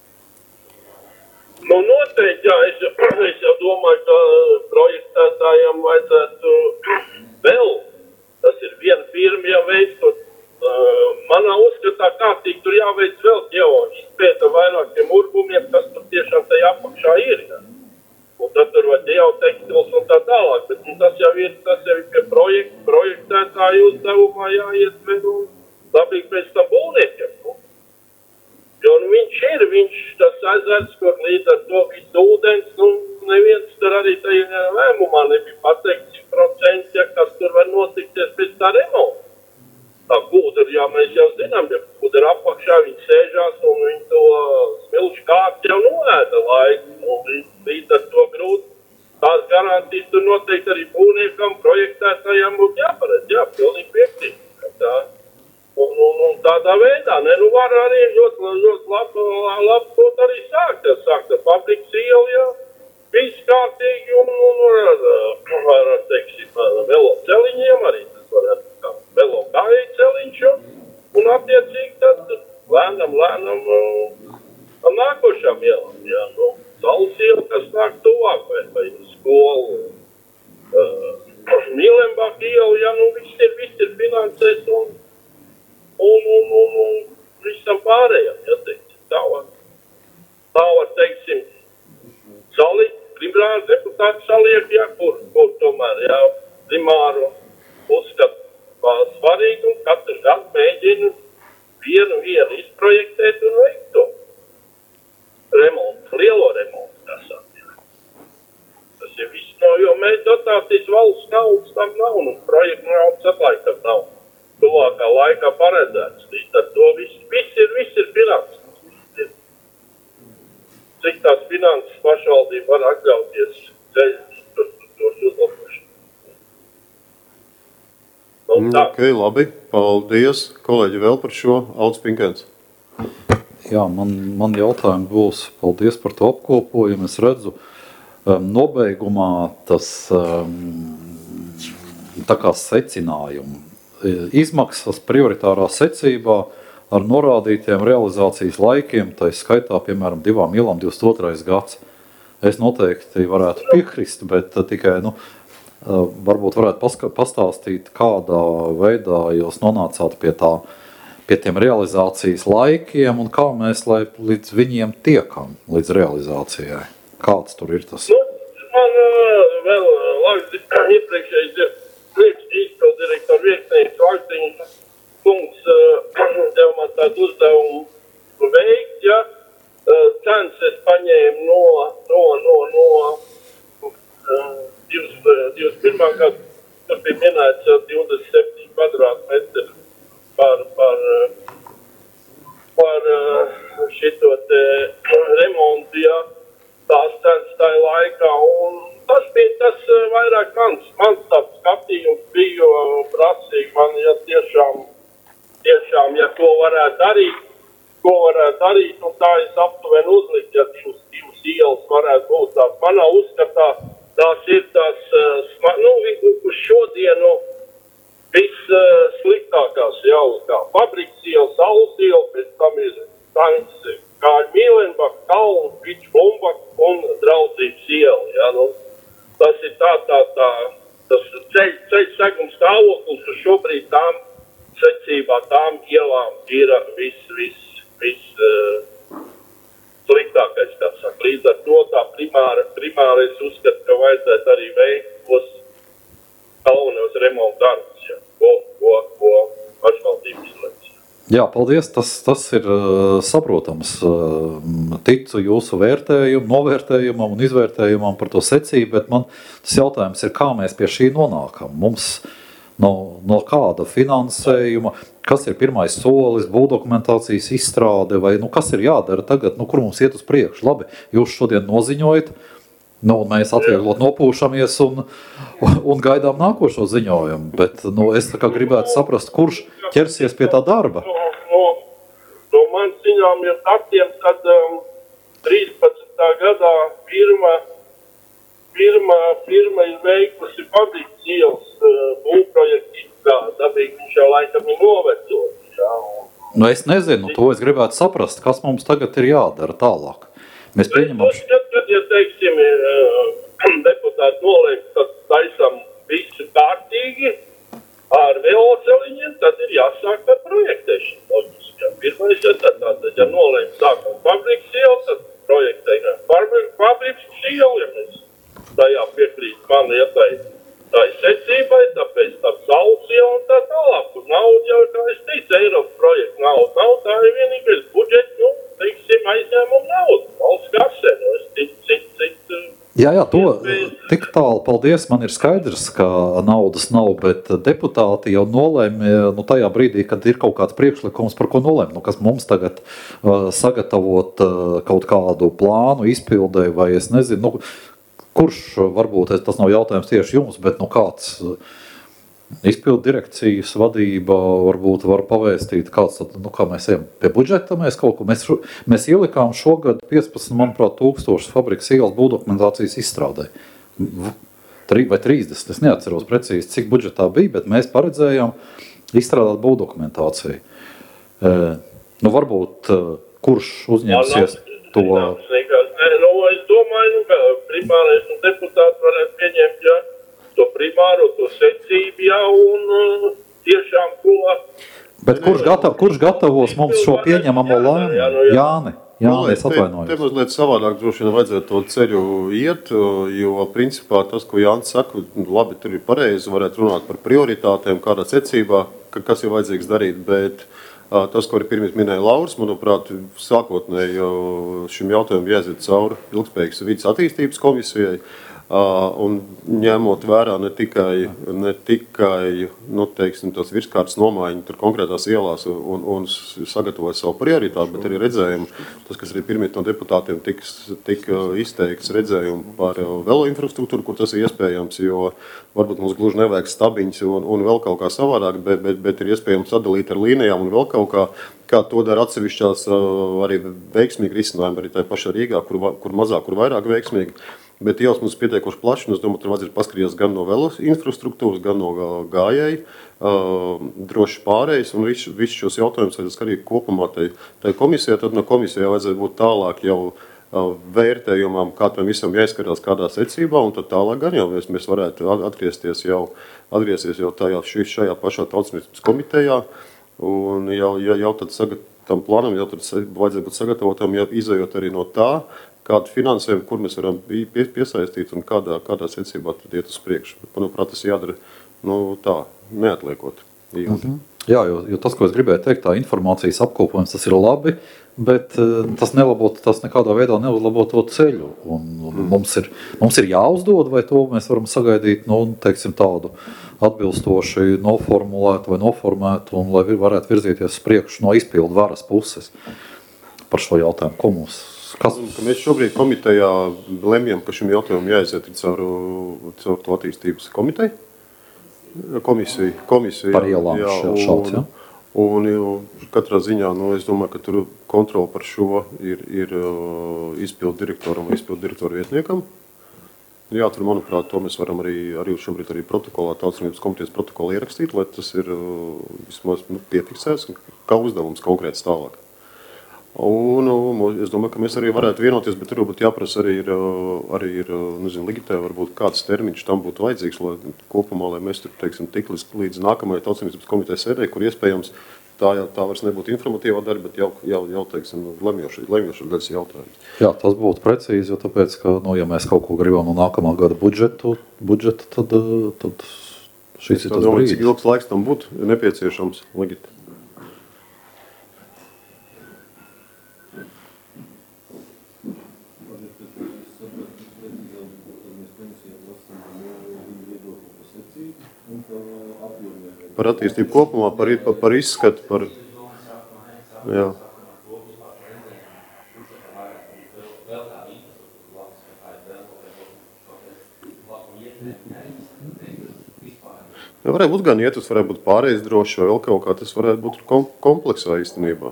Nu, noteikti, jā, es jau domāju, ka projektētājiem vajadzētu vēl, tas ir viena firma jau veids, to manā uzskatā kārtīgi tur jāveic vēl izpēta vairākiem urbumiem, kas tur tiešām tajā apakšā ir. Ja? Un tad tur var ģeotekstils un tā tālāk, bet tas jau ir pie projektētāju uzdevumā jāietver un labīgi pēc tam būvniekiem. Jo viņš tas ezers, kur līdz ar to visu ūdens, neviens tur arī tajā lēmumā nebija pateikt 100%, ja kas tur var notikties pēc tā remonta. Tā kūdra, jā, mēs jau zinām, ja kūdra apakšā viņi sēžās un viņi to smilšu kārtu jau noēda laiku. Un līdz ar to grūti tās garantijas tur noteikti arī būvniekam, projektētājiem būtu jāparedz, jā, pilnīgi piekrīt. Un tādā veidā, var arī ļoti labi būtu arī sākt ar fabrikas ielu, jā, viss kārtīgi un ar, teiksim, veloceliņiem arī tas varētu velo gājēju celiņš, un attiecīgi tad lēnam nākošām ielām, jā, Saules iela. jāsāk tuvāk vai skolu. Mīlenbāk ielu, ja nu viss ir finansēs un visam pārējām, ja teiksim. Tā var, teiksim, salikt, primāri deputāti saliek, ja, kur tomēr, ja, primāru uzskat svarīgu un katru gadu mēģinu vienu izprojektēt un veikt to remontu, lielo remontu, tā saka. Tas ir viss, jo mēs dotācijas valsts naudas tam nav, un projektu naudas atlaikam nav. Tuvākā laikā paredzēts, līdz ar to viss ir finanses. Cik tās finanses pašvaldība var atļauties ceļus tos uzlabošanu. Ok, labi. Paldies, kolēģi, vēl par šo. Aldis Pinkēns. Jā, man jautājumi būs. Paldies par to apkopojumu. Es redzu, nobeigumā tas tā kā secinājumu. Izmaksas prioritārā secībā ar norādītiem realizācijas laikiem, tā skaitā, piemēram, 2 milām 22. gads. Es noteikti varētu piekrist, bet tikai, varbūt varētu pastāstīt, kādā veidā jūs nonācāt pie tiem realizācijas laikiem un kā mēs līdz viņiem tiekam, līdz realizācijai. Kāds tur ir tas? Man vēl iepriekšējais izpildirektora vietnieks Vārtiņš kungs deva man tādu uzdevumu veikt, ja cenas es paņēmu no 21. gadu, tur bija minēts 27 kvadrātmetri par šito te remontu, ja, tās cenas tajā laikā, un tas bija tas vairāk mans tāds skatījums bija, jo prasīgi man, ja tiešām, ja ko varētu darīt, un tā es aptuveni uzlikt, ja divas ielas varētu būt tās. Manā uzskatā tās ir uz šodienu vissliktākās jaulas, kā Fabriks iela, Saules iela, pēc tam ir Saņas, Kāļu Mīlenbaka, Kalnu, Piču Bumbaka un Draudzības iela, ja, tas ir tas ceļu segums stāvoklis, un šobrīd tām secībā, tām ielām ir viss sliktākais, kā saka. Līdz ar to tā primāri es uzskatu, ka vajadzētu arī veikt tos galvenos remontu darbus, ja, ko pašvaldība izlēms. Jā, paldies, tas ir saprotams. Ticu jūsu novērtējumam un izvērtējumam par to secību, bet man tas jautājums ir, kā mēs pie šī nonākam. Mums no kāda finansējuma, kas ir pirmais solis, būvdokumentācijas izstrāde, vai kas ir jādara tagad, kur mums iet uz priekšu. Labi, jūs šodien noziņojat, mēs atvieglot nopūšamies un gaidām nākošo ziņojumu, bet es tā kā gribētu saprast, kurš ķersies pie tā darba. No man ziņām ir datiem, kad 13. gadā firma ir veikusi Fabriks ielas būvprojektu, dabīgi viņš jau laikam ir novecots. Es nezinu, to es gribētu saprast, kas mums tagad ir jādara tālāk. Mēs pieņemam... Kad, ja teiksim, deputāti nolēma, tad taisam visu kārtīgi ar veloceliņiem, tad ir jāsāk ar projektēšanu. Loģiski. Pirmais, ja nolēma sākam Fabriks ielu, tad projektējam Fabriks ielu, ja mēs tajā piekrīt man, ja tā ir secībai, tāpēc tā Saules iela un tā tālāk. Un nauda jau, kā es teicu, Eiropas projektu nauda nav, tā ir vienīgais budžets, teiksim, aizņēmumu naudu. Valsts kasē, Jā, to tik tālu, paldies, man ir skaidrs, ka naudas nav, bet deputāti jau nolēma, tajā brīdī, kad ir kaut kāds priekšlikums, par ko nolēma, kas mums tagad sagatavot kaut kādu plānu izpildē, vai es nezinu, kurš, varbūt tas nav jautājums tieši jums, bet kāds izpildu direkcijas vadība varbūt var pavēstīt, kāds tad, kā mēs ejam pie budžeta, mēs kaut ko, mēs ielikām šogad 15, manuprāt, 1000 Fabriks ielas būvdokumentācijas izstrādē. Vai 30, es neatceros precīzi, cik budžetā bija, bet mēs paredzējām izstrādāt būvdokumentāciju. Varbūt, kurš uzņemsies to... Nu, es domāju, ka primārais un deputāts varētu pieņemt, ja to primāro, to secību jau un tiešām ko. Bet kurš gatavos mums šo pieņemamo lēmumu? Jāni, es atvainojos. Te mazliet savādāk droši vien vajadzētu to ceļu iet, jo principā tas, ko Jānis saka, labi, tur ir pareizi, varētu runāt par prioritātēm, kādā secībā, kas ir vajadzīgs darīt, bet tas, ko arī pirms minēja Lauris, manuprāt, sākotnēji šim jautājumam jāiziet cauri ilgspējīgas vides attīstības komisijai, un ņemot vērā ne tikai nu, teiksim, tos virskārtas nomaiņu tur konkrētās ielās un sagatavot savu prioritāti, bet arī redzējumu, tas, kas arī pirmie no deputātiem tika izteikts redzējumu par velo infrastruktūru, kur tas ir iespējams, jo varbūt mums gluži nevajag stabiņus un vēl kaut kā savādāk, bet ir iespējams sadalīt ar līnijām un vēl kaut kā to dara atsevišķās arī veiksmīgi risinājumi, arī tā pašā Rīgā, kur mazāk, kur vairāk veiksmīgi. Bet ielas mums pietiekoši plaši, un es domāju, tur vajadzētu paskatīties gan no velos infrastruktūras, gan no gājēju, droši pārējais, un visus šos jautājumus vajadzētu skatīt kopumā tai komisijai, tad no komisijai vajadzētu būt tālāk jau vērtējumam, kā tam visam jāizskatās kādā secībā, un tad tālāk gan jau mēs varētu atgriezties jau šajā pašā tautsmītības komitejā, un jau tad tam plānam, jau tad vajadzētu būt sagatavotam, jau izējot arī no tā, kādu finansējumu, kur mēs varam piesaistīt un kādā secībā tad iet uz priekšu. Manuprāt, tas jādara tā, neatliekot. Jā, jo tas, ko es gribēju teikt, tā informācijas apkopojums, tas ir labi, bet tas nekādā veidā neuzlabo to ceļu. Un mums ir jāuzdod, vai to mēs varam sagaidīt, teiksim, tādu atbilstoši noformulētu vai noformētu, un lai varētu virzīties uz priekšu no izpildu varas puses par šo jautājumu, ko mums. Mēs šobrīd komitejā lemjam, ka šim jautājumam jāiziet caur to attīstības komisiju. Par ielām šāds, ja? Un katrā ziņā, es domāju, ka tur kontrola par šo ir izpildu direktoram vai izpildu direktoru vietniekam. Jā, tur, manuprāt, to mēs varam arī šobrīd arī protokolā, Tautsmības komitejas protokolā ierakstīt, lai tas ir vismaz piefiksēts, kā uzdevums konkrēts tālāk. Un es domāju, ka mēs arī varētu vienoties, bet tur varbūt jāprasa arī ir Ligitē, varbūt kāds termiņš tam būtu vajadzīgs, lai kopumā, lai mēs tur, teiksim, tik līdz nākamajai Tautsmības komitejas sēdē, kur iespējams tā vairs nebūtu informatīvā darba, bet jau teiksim, lemjoša daļas jautājums. Jā, tas būtu precīzi, jo tāpēc, ka, ja mēs kaut ko gribam no nākamā gada budžeta, tad šis ir tas brīdis. Cik ilgs laiks tam būtu nepieciešams, Ligitē? Par attīstību kopumā, par izskatu, jā. Varētu būt gan ietus, varētu būt pārējais droši, vai vēl kaut kā, tas varētu būt kompleksā īstenībā.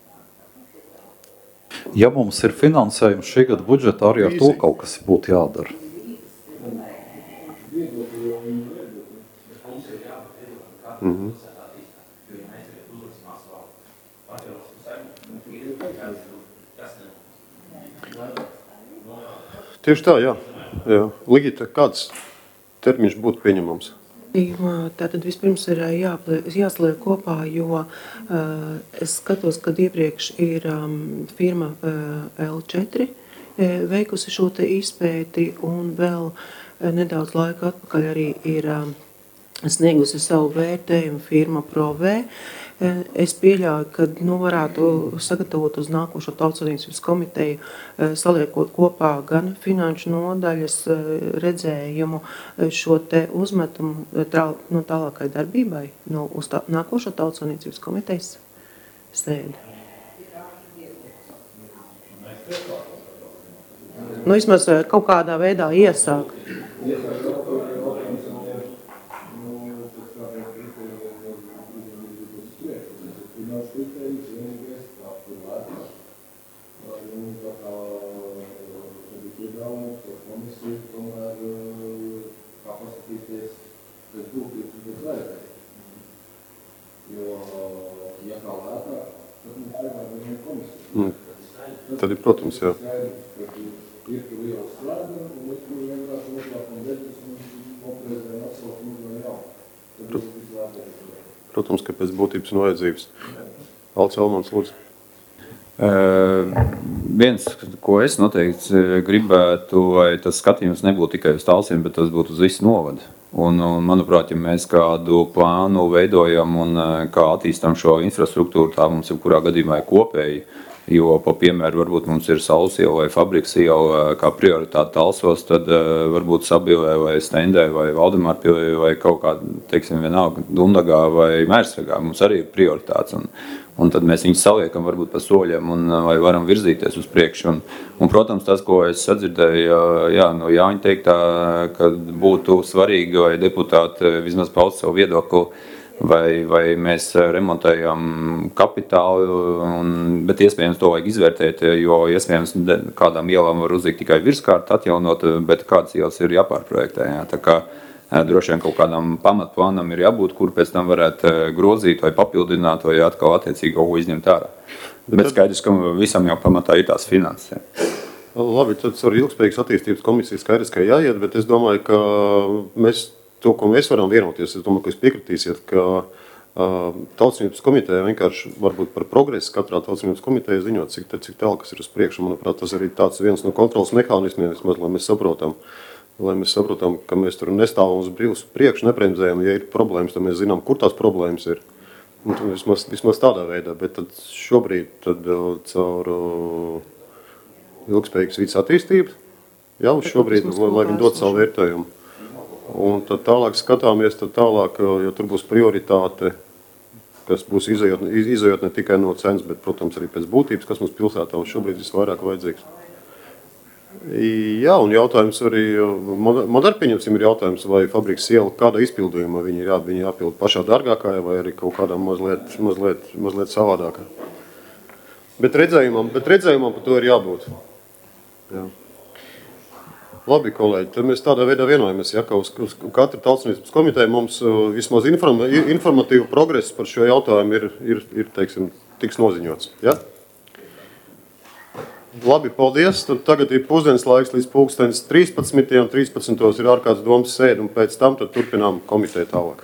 Ja mums ir finansējums šī gada budžetā, arī ar to kaut kas būtu jādara. Tieši tā, jā. Ligita, kāds termiņš būtu pieņemams? Tātad vispirms ir jāsliek kopā, jo es skatos, kad iepriekš ir firma L4 veikusi šo te izpēti, un vēl nedaudz laika atpakaļ arī ir sniegusi savu vērtējumu firma ProV. Es pieļauju, ka varētu sagatavot uz nākošo Tautsmības komiteju, saliekot kopā gan finanšu nodaļas redzējumu šo te uzmetumu tālākai darbībai uz nākošo Tautsmības komitejas sēdi. Vismaz kaut kādā veidā iesākt. tad ir, protams, jā. Protams, ka pēc būtības un vajadzības. Alts Elmans, lūdzu. Viens, ko es noteikti gribētu, lai tas skatījums nebūtu tikai uz Talsiem, bet tas būtu uz visu novadu. Un, manuprāt, ja mēs kādu plānu veidojam un kā attīstam šo infrastruktūru, tā mums jebkurā gadījumā ir kopēji. Jo, pa piemēru, varbūt mums ir Saules iela vai Fabrikas iela kā prioritāte Talsos, tad varbūt Sabilē vai Stendē vai Valdemārpilī vai kaut kā, teiksim, vienalga Dundagā vai Mērsragā mums arī ir prioritātes. Un tad mēs viņus saliekam varbūt pa soļiem un vai varam virzīties uz priekšu. Un protams, tas, ko es sadzirdēju, jā, no Jāņa teiktā, ka būtu svarīgi, lai deputāti vismaz paust savu viedokli, vai mēs remontējam kapitālu, bet iespējams to vajag izvērtēt, jo iespējams kādām ielām var uzlikt tikai virskārtu atjaunot, bet kādas ielas ir jāpārprojektē. Jā. Tā kā droši vien kaut kādam pamatplānam ir jābūt, kur pēc tam varētu grozīt vai papildināt vai atkal attiecīgi kaut ko izņemt ārā. Bet skaidrs, ka visam jau pamatā ir tās finanses. Labi, tad ar ilgspējīgas attīstības komisiju skaidrs, ka jāiet, bet es domāju, ka mēs to, ko mēs varam vienoties, es domāju, ka jūs piekritīsiet, ka Tautsvienības komiteja vienkārši varbūt par progresu katrā Tautsvienības komiteja ziņot, cik tālu, kas ir uz priekšu. Manuprāt, tas arī tāds viens no kontrolas mehānismiem, vismaz, lai mēs saprotam, ka mēs tur nestāvam uz brīvs priekšu, nebremzējam, ja ir problēmas, tad mēs zinām, kur tās problēmas ir. Un vismaz tādā veidā, bet tad šobrīd tad caur ilgspējīgas vidas attīstību, jau šobrīd, lai viņi dod savu vērtējumu. Un tad tālāk skatāmies, jo tur būs prioritāte, kas būs izejot ne tikai no cenas, bet, protams, arī pēc būtības, kas mums pilsētā šobrīd visvairāk vajadzīgs. Jā, un jautājums arī, man arī pieņemsim ir jautājums, vai Fabrikas iela, kādā izpildījumā viņi jāpild pašā dārgākā, vai arī kaut kādā mazliet savādākā. Bet redzējumam par to ir jābūt. Jā. Labi, kolēģi, tad mēs tādā veidā vienojamies, ja, ka uz katru Tautsvienības komiteju mums vismaz informatīvu progresu par šo jautājumu ir teiksim, tiks noziņots. Ja? Labi, paldies. Tad tagad ir pusdienas laiks līdz 13:13 ir ārkārtas domas sēde un pēc tam tad turpinām komiteju tālāk.